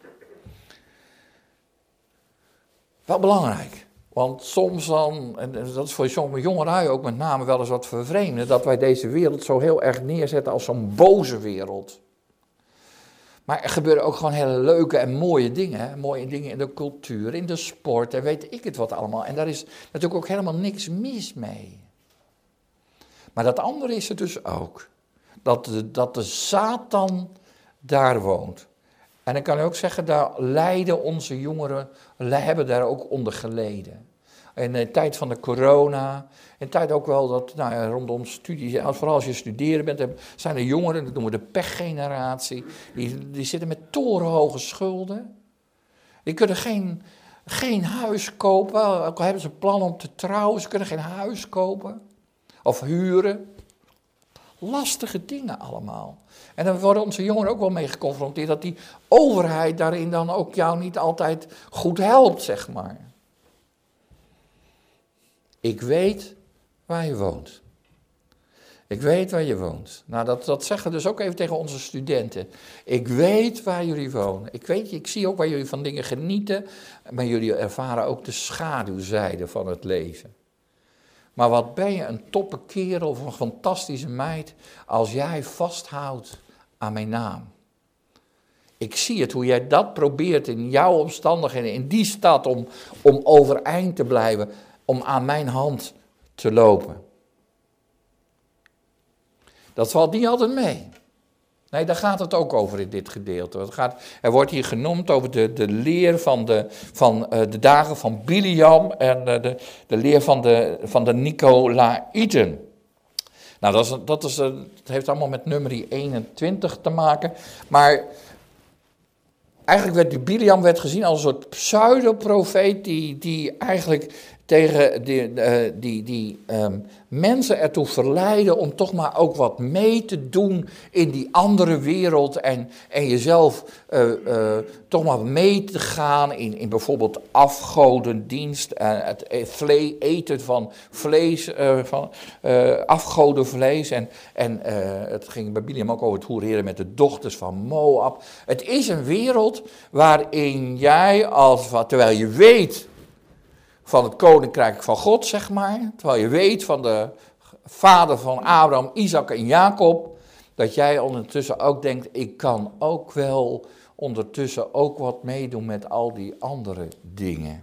Wel belangrijk, want soms dan, en dat is voor sommige jongelui ook met name wel eens wat vervreemden, dat wij deze wereld zo heel erg neerzetten als zo'n boze wereld. Maar er gebeuren ook gewoon hele leuke en mooie dingen, hè? Mooie dingen in de cultuur, in de sport en weet ik het wat allemaal. En daar is natuurlijk ook helemaal niks mis mee. Maar dat andere is er dus ook, dat de, dat de Satan daar woont. En dan kan ik ook zeggen, daar lijden onze jongeren, hebben daar ook onder geleden. In de tijd van de corona, in de tijd ook wel dat, nou ja, rondom studie, vooral als je studeren bent, zijn er jongeren, dat noemen we de pechgeneratie, die, die zitten met torenhoge schulden. Die kunnen geen, geen huis kopen, ook al hebben ze plannen om te trouwen, ze kunnen geen huis kopen of huren. Lastige dingen allemaal. En dan worden onze jongeren ook wel mee geconfronteerd dat die overheid daarin dan ook jou niet altijd goed helpt, zeg maar. Ik weet waar je woont. Ik weet waar je woont. Nou, dat, dat zeggen we dus ook even tegen onze studenten. Ik weet waar jullie wonen. Ik weet, ik zie ook waar jullie van dingen genieten, maar jullie ervaren ook de schaduwzijde van het leven. Maar wat ben je een toppe kerel of een fantastische meid als jij vasthoudt aan mijn naam. Ik zie het, hoe jij dat probeert in jouw omstandigheden, in die stad, om, om overeind te blijven, om aan mijn hand te lopen. Dat valt niet altijd mee. Nee, daar gaat het ook over in dit gedeelte. Het gaat, er wordt hier genoemd over de, de leer van, de, van uh, de dagen van Biliam en uh, de, de leer van de, van de Nicolaïten. Nou, dat, is, dat, is, uh, dat heeft allemaal met nummer eenentwintig te maken. Maar eigenlijk werd die Biliam werd gezien als een soort pseudoprofeet die, die eigenlijk tegen die, uh, die, die um, mensen ertoe verleiden om toch maar ook wat mee te doen in die andere wereld en, en jezelf uh, uh, toch maar mee te gaan in, in bijvoorbeeld afgodendienst, uh, het vle- eten van vlees, uh, van uh, afgodenvlees en, en uh, het ging bij Biliam ook over het hoereren met de dochters van Moab. Het is een wereld waarin jij, als, terwijl je weet van het koninkrijk van God, zeg maar, terwijl je weet van de vader van Abraham, Isaac en Jacob, dat jij ondertussen ook denkt, ik kan ook wel ondertussen ook wat meedoen met al die andere dingen.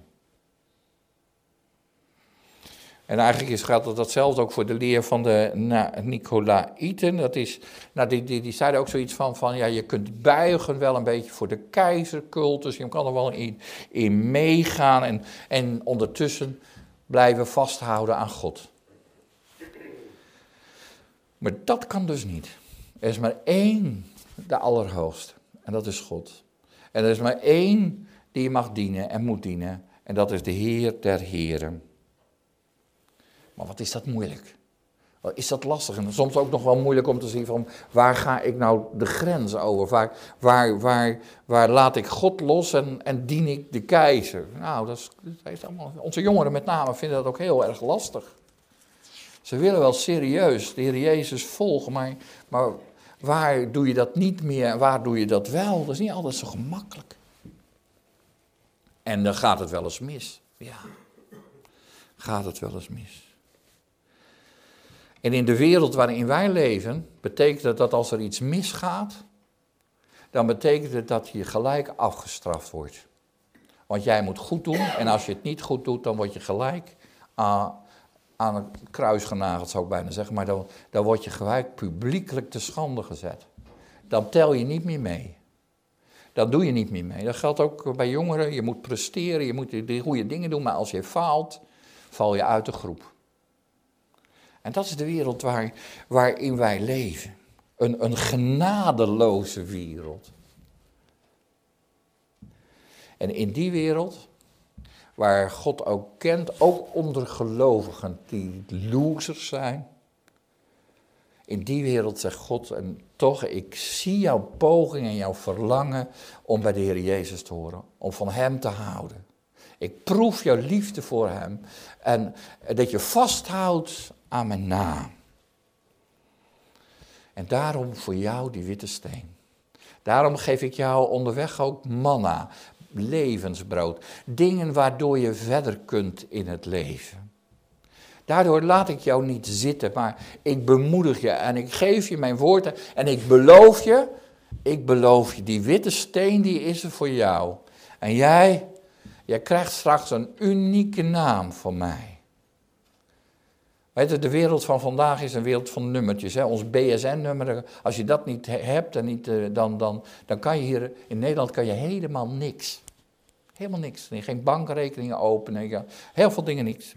En eigenlijk is, gaat dat datzelfde ook voor de leer van de nou, Nicolaïten. Dat is, nou, die, die, die zeiden ook zoiets van, van, ja, je kunt buigen wel een beetje voor de keizercultus. Je kan er wel in, in meegaan en, en ondertussen blijven vasthouden aan God. Maar dat kan dus niet. Er is maar één, de Allerhoogste. En dat is God. En er is maar één die je mag dienen en moet dienen. En dat is de Heer der Heren. Maar wat is dat moeilijk? Wat is dat lastig? En soms ook nog wel moeilijk om te zien van waar ga ik nou de grens over? Waar, waar, waar, waar laat ik God los en, en dien ik de keizer? Nou, dat is, dat is allemaal, onze jongeren met name vinden dat ook heel erg lastig. Ze willen wel serieus de Heer Jezus volgen, maar, maar waar doe je dat niet meer en waar doe je dat wel? Dat is niet altijd zo gemakkelijk. En dan gaat het wel eens mis. Ja, gaat het wel eens mis. En in de wereld waarin wij leven, betekent het dat als er iets misgaat, dan betekent het dat je gelijk afgestraft wordt. Want jij moet goed doen en als je het niet goed doet, dan word je gelijk aan, aan het kruis genageld, zou ik bijna zeggen. Maar dan, dan word je gelijk publiekelijk te schande gezet. Dan tel je niet meer mee. Dan doe je niet meer mee. Dat geldt ook bij jongeren. Je moet presteren, je moet de goede dingen doen, maar als je faalt, val je uit de groep. En dat is de wereld waar, waarin wij leven. Een, een genadeloze wereld. En in die wereld, waar God ook kent, ook onder gelovigen die losers zijn. In die wereld zegt God, en toch, ik zie jouw poging en jouw verlangen om bij de Heer Jezus te horen. Om van Hem te houden. Ik proef jouw liefde voor Hem. En dat je vasthoudt aan mijn naam. En daarom voor jou die witte steen. Daarom geef ik jou onderweg ook manna, levensbrood. Dingen waardoor je verder kunt in het leven. Daardoor laat ik jou niet zitten, maar ik bemoedig je en ik geef je mijn woorden. En ik beloof je, ik beloof je, die witte steen die is er voor jou. En jij, jij krijgt straks een unieke naam van mij. Weet je, de wereld van vandaag is een wereld van nummertjes. Hè? Ons B S N-nummer, als je dat niet hebt, en niet, dan, dan, dan kan je hier in Nederland kan je helemaal niks. Helemaal niks. Geen bankrekeningen openen, heel veel dingen niks.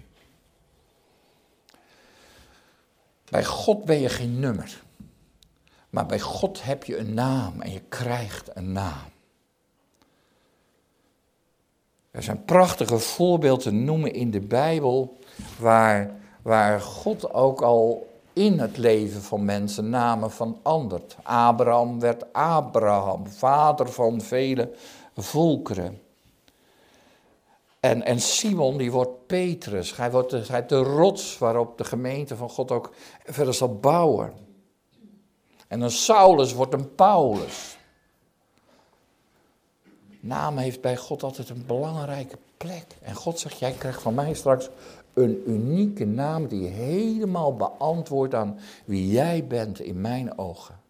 Bij God ben je geen nummer. Maar bij God heb je een naam en je krijgt een naam. Er zijn prachtige voorbeelden te noemen in de Bijbel waar... Waar God ook al in het leven van mensen namen verandert. Abraham werd Abraham, vader van vele volkeren. En, en Simon die wordt Petrus, hij wordt de, hij de rots waarop de gemeente van God ook verder zal bouwen. En een Saulus wordt een Paulus. Naam heeft bij God altijd een belangrijke plek. En God zegt, jij krijgt van mij straks een unieke naam die helemaal beantwoordt aan wie jij bent in mijn ogen.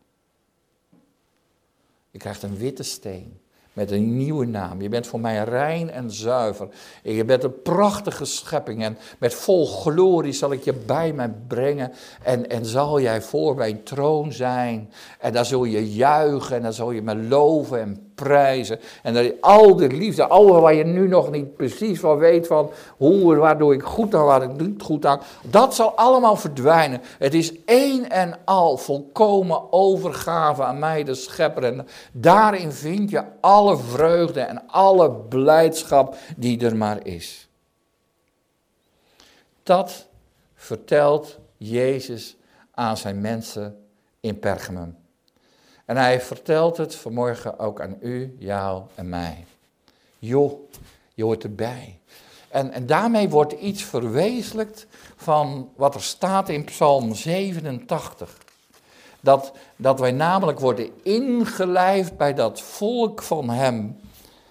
Je krijgt een witte steen met een nieuwe naam. Je bent voor mij rein en zuiver. Je bent een prachtige schepping en met vol glorie zal ik je bij mij brengen. En, en zal jij voor mijn troon zijn. En daar zul je juichen en dan zul je me loven en prijzen. En dat al de liefde, al waar je nu nog niet precies van weet van hoe, waar doe ik goed aan, waar ik niet goed aan. Dat zal allemaal verdwijnen. Het is één en al volkomen overgave aan mij, de schepper. En daarin vind je alle vreugde en alle blijdschap die er maar is. Dat vertelt Jezus aan zijn mensen in Pergamum. En hij vertelt het vanmorgen ook aan u, jou en mij. Joh, je hoort erbij. En, en daarmee wordt iets verwezenlijkt van wat er staat in Psalm zevenentachtig. Dat, dat wij namelijk worden ingelijfd bij dat volk van hem.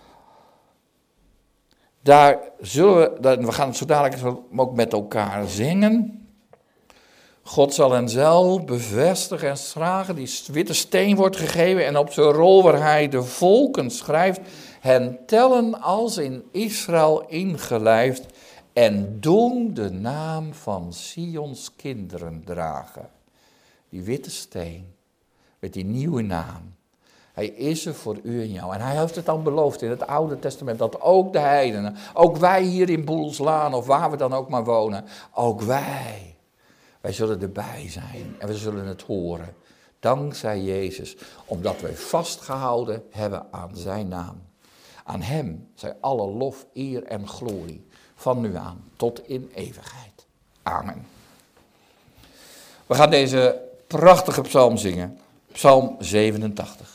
Daar zullen we, we gaan het zo dadelijk ook met elkaar zingen. God zal hen zelf bevestigen en schragen, die witte steen wordt gegeven en op zijn rol waar hij de volken schrijft, hen tellen als in Israël ingelijfd en doen de naam van Sions kinderen dragen. Die witte steen met die nieuwe naam. Hij is er voor u en jou. En hij heeft het al beloofd in het Oude Testament, dat ook de heidenen, ook wij hier in Boelslaan of waar we dan ook maar wonen, ook wij, wij zullen erbij zijn en we zullen het horen. Dankzij Jezus, omdat wij vastgehouden hebben aan zijn naam. Aan hem zij alle lof, eer en glorie, van nu aan tot in eeuwigheid. Amen. We gaan deze prachtige psalm zingen, psalm zevenentachtig.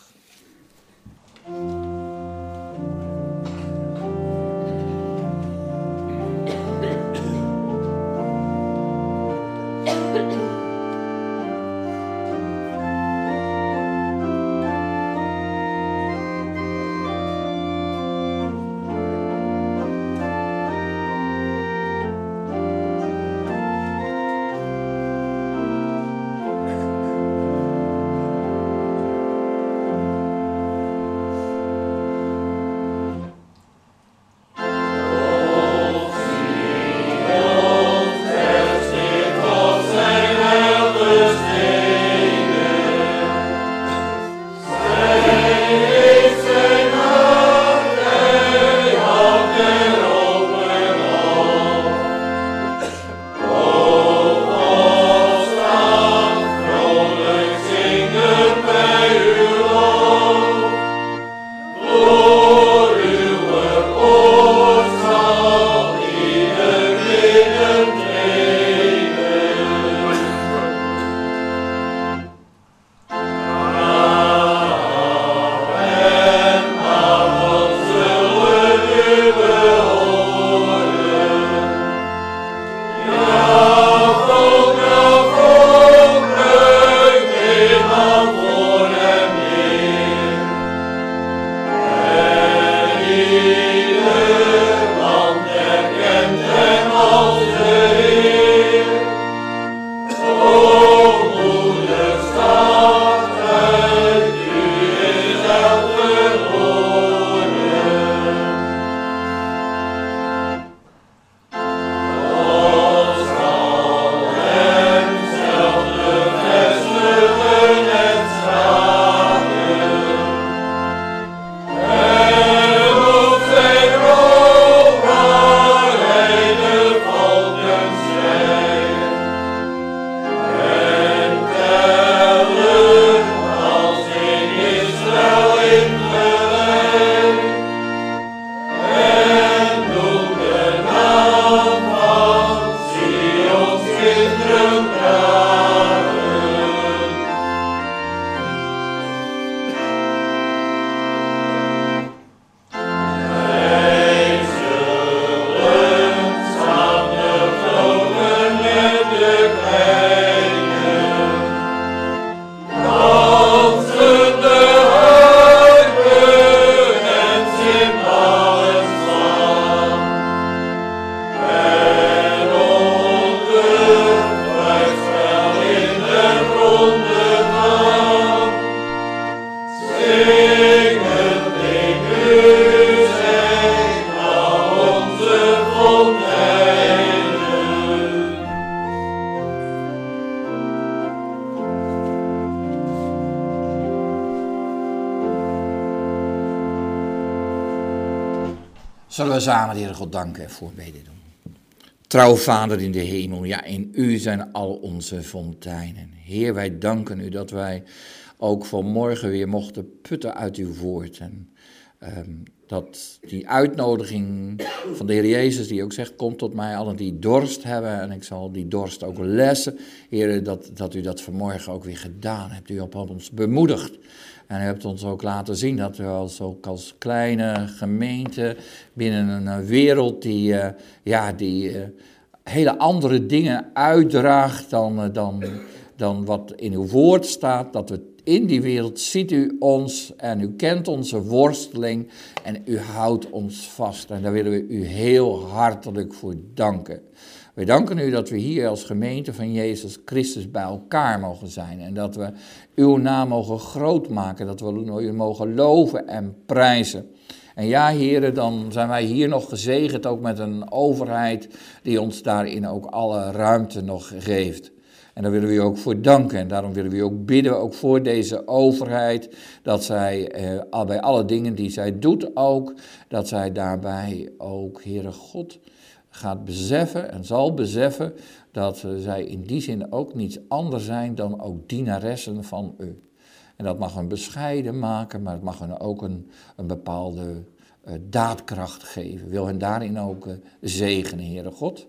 we samen de Heere God danken en voorbeden doen. Trouw Vader in de hemel, ja, in u zijn al onze fonteinen. Heer, wij danken u dat wij ook vanmorgen weer mochten putten uit uw woord. En um, dat die uitnodiging van de Heer Jezus, die ook zegt, kom tot mij allen die dorst hebben. En ik zal die dorst ook lessen. Heer, dat, dat u dat vanmorgen ook weer gedaan hebt. U hebt ons bemoedigd. En u hebt ons ook laten zien dat we als, ook als kleine gemeente binnen een wereld die, uh, ja, die uh, hele andere dingen uitdraagt dan, uh, dan, dan wat in uw woord staat. Dat we in die wereld ziet u ons en u kent onze worsteling en u houdt ons vast. En daar willen we u heel hartelijk voor danken. We danken u dat we hier als gemeente van Jezus Christus bij elkaar mogen zijn. En dat we uw naam mogen groot maken. Dat we u mogen loven en prijzen. En ja, heren, dan zijn wij hier nog gezegend ook met een overheid die ons daarin ook alle ruimte nog geeft. En daar willen we u ook voor danken. En daarom willen we u ook bidden, ook voor deze overheid, dat zij eh, bij alle dingen die zij doet ook, dat zij daarbij ook, Heere God, gaat beseffen en zal beseffen dat uh, zij in die zin ook niets anders zijn dan ook dienaressen van u. En dat mag een bescheiden maken, maar het mag hen ook een, een bepaalde uh, daadkracht geven. Wil hen daarin ook uh, zegenen, Heere God.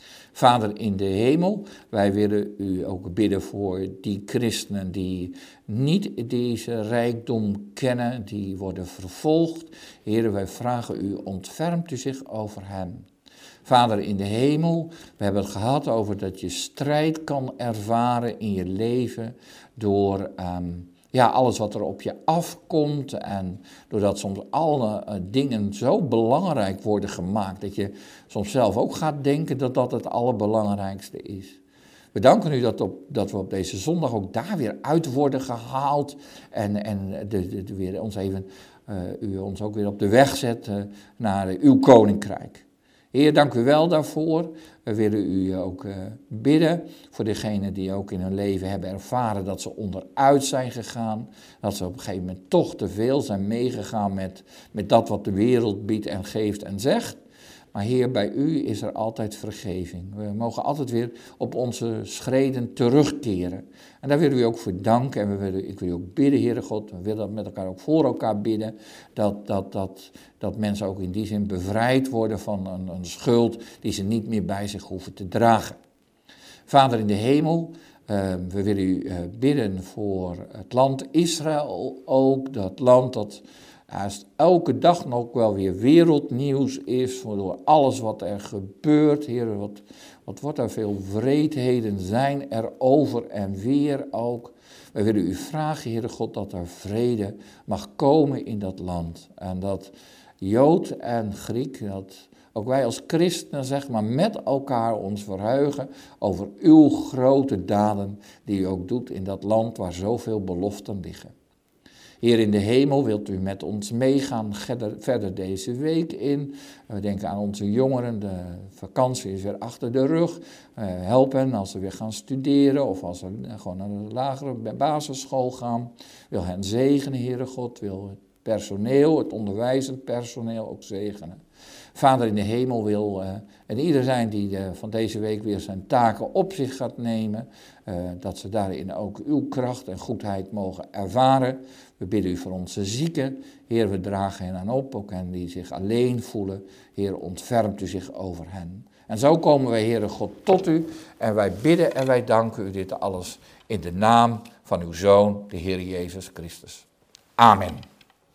Vader in de hemel, wij willen u ook bidden voor die christenen die niet deze rijkdom kennen, die worden vervolgd. Heere, wij vragen u, ontfermt u zich over hen. Vader in de hemel, we hebben het gehad over dat je strijd kan ervaren in je leven door um, ja, alles wat er op je afkomt en doordat soms alle uh, dingen zo belangrijk worden gemaakt dat je soms zelf ook gaat denken dat dat het allerbelangrijkste is. We danken u dat, op, dat we op deze zondag ook daar weer uit worden gehaald en, en de, de, de, weer ons even, uh, u ons ook weer op de weg zet uh, naar uh, uw koninkrijk. Heer, dank u wel daarvoor. We willen u ook uh, bidden voor degenen die ook in hun leven hebben ervaren dat ze onderuit zijn gegaan. Dat ze op een gegeven moment toch te veel zijn meegegaan met, met dat wat de wereld biedt en geeft en zegt. Maar Heer, bij u is er altijd vergeving. We mogen altijd weer op onze schreden terugkeren. En daar willen we u ook voor danken. En we willen, ik wil u ook bidden, Heere God. We willen met elkaar ook voor elkaar bidden. Dat, dat, dat, dat mensen ook in die zin bevrijd worden van een, een schuld die ze niet meer bij zich hoeven te dragen. Vader in de hemel, uh, we willen u uh, bidden voor het land Israël ook. Dat land dat haast elke dag nog wel weer wereldnieuws is, door alles wat er gebeurt. Heer, wat, wat wordt er veel wreedheden zijn er over en weer ook. Wij willen u vragen, Heere God, dat er vrede mag komen in dat land. En dat Jood en Griek, dat ook wij als christenen, zeg maar, met elkaar ons verheugen over uw grote daden die u ook doet in dat land waar zoveel beloften liggen. Heer in de hemel, wilt u met ons meegaan verder deze week in. We denken aan onze jongeren, de vakantie is weer achter de rug. Help hen als ze weer gaan studeren of als ze gewoon naar de lagere basisschool gaan. Wil hen zegenen, Heere God, wil het personeel, het onderwijzend personeel ook zegenen. Vader in de hemel wil uh, en ieder zijn die uh, van deze week weer zijn taken op zich gaat nemen, uh, dat ze daarin ook uw kracht en goedheid mogen ervaren. We bidden u voor onze zieken. Heer, we dragen hen aan op, ook hen die zich alleen voelen. Heer, ontfermt u zich over hen. En zo komen wij, Heere God, tot u en wij bidden en wij danken u dit alles in de naam van uw Zoon, de Heer Jezus Christus. Amen.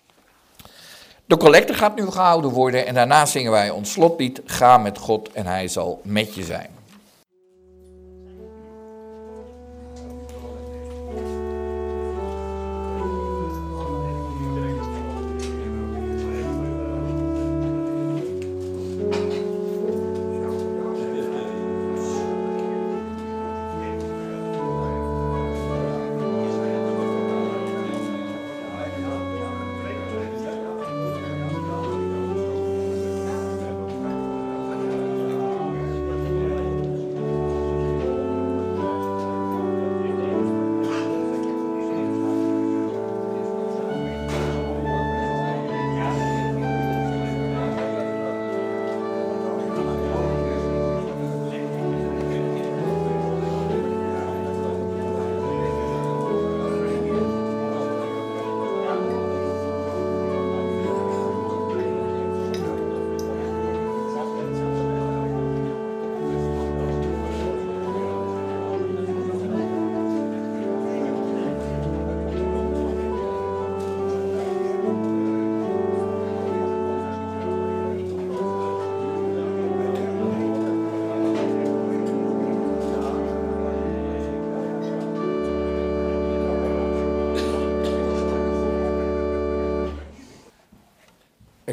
De collecte gaat nu gehouden worden en daarna zingen wij ons slotlied, Ga met God en hij zal met je zijn.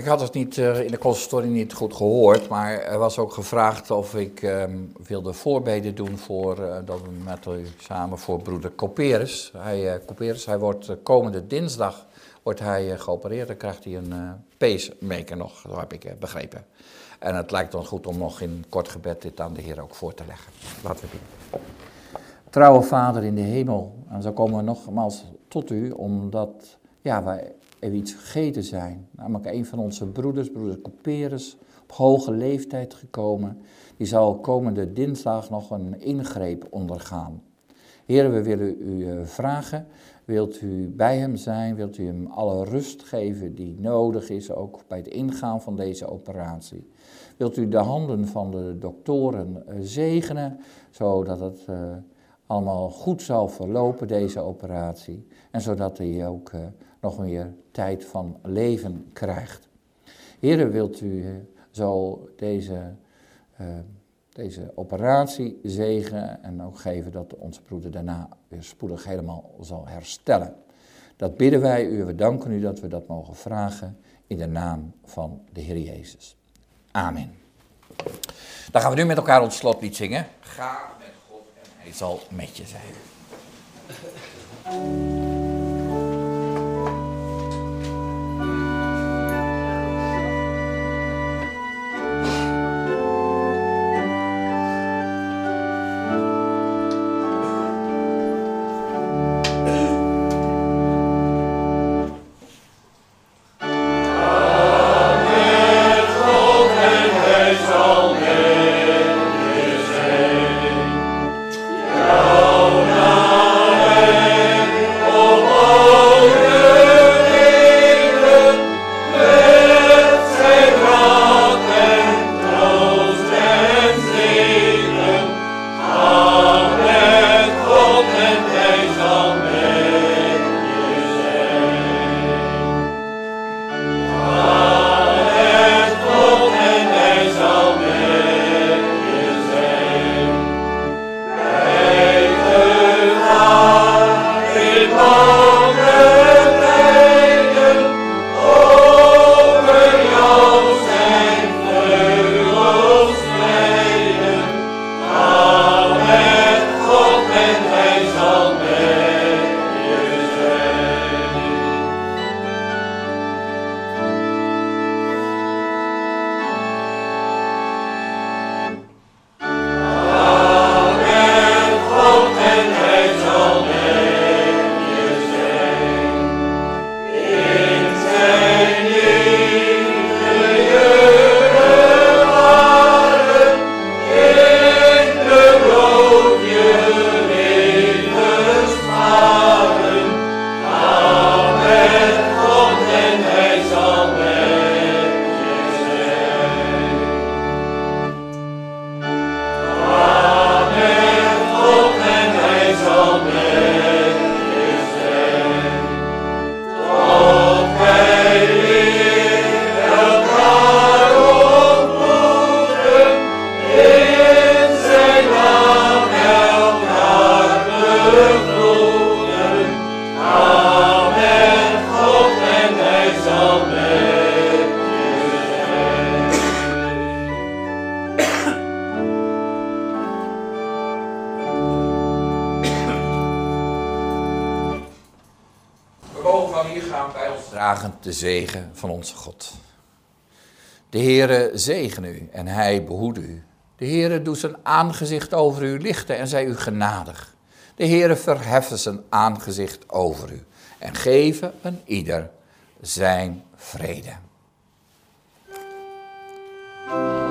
ik had het niet, uh, in de consistorie niet goed gehoord, maar er was ook gevraagd of ik um, wilde voorbeden doen voor, uh, dat we met u samen voor broeder Couperus. Hij, uh, Couperus, hij wordt uh, komende dinsdag wordt hij, uh, geopereerd, dan krijgt hij een uh, pacemaker nog, dat heb ik uh, begrepen. En het lijkt ons goed om nog in kort gebed dit aan de Heer ook voor te leggen. Laten we bidden. Trouwe Vader in de hemel, en zo komen we nogmaals tot u, omdat ja, wij even iets vergeten zijn. Namelijk een van onze broeders, broeder Couperus, op hoge leeftijd gekomen. Die zal komende dinsdag nog een ingreep ondergaan. Heer, we willen u vragen, wilt u bij hem zijn, wilt u hem alle rust geven die nodig is, ook bij het ingaan van deze operatie. Wilt u de handen van de doktoren zegenen, zodat het uh, allemaal goed zal verlopen, deze operatie. En zodat hij ook uh, nog meer tijd van leven krijgt. Heere, wilt u uh, zo deze, uh, deze operatie zegenen en ook geven dat onze broeder daarna weer spoedig helemaal zal herstellen. Dat bidden wij u, we danken u dat we dat mogen vragen in de naam van de Heer Jezus. Amen. Dan gaan we nu met elkaar ons slotlied zingen. Ga met God en hij zal met je zijn. De zegen van onze God. De Heere zegene u en hij behoede u. De Heere doet zijn aangezicht over u lichten en zij u genadig. De Heere verheffen zijn aangezicht over u en geven een ieder zijn vrede.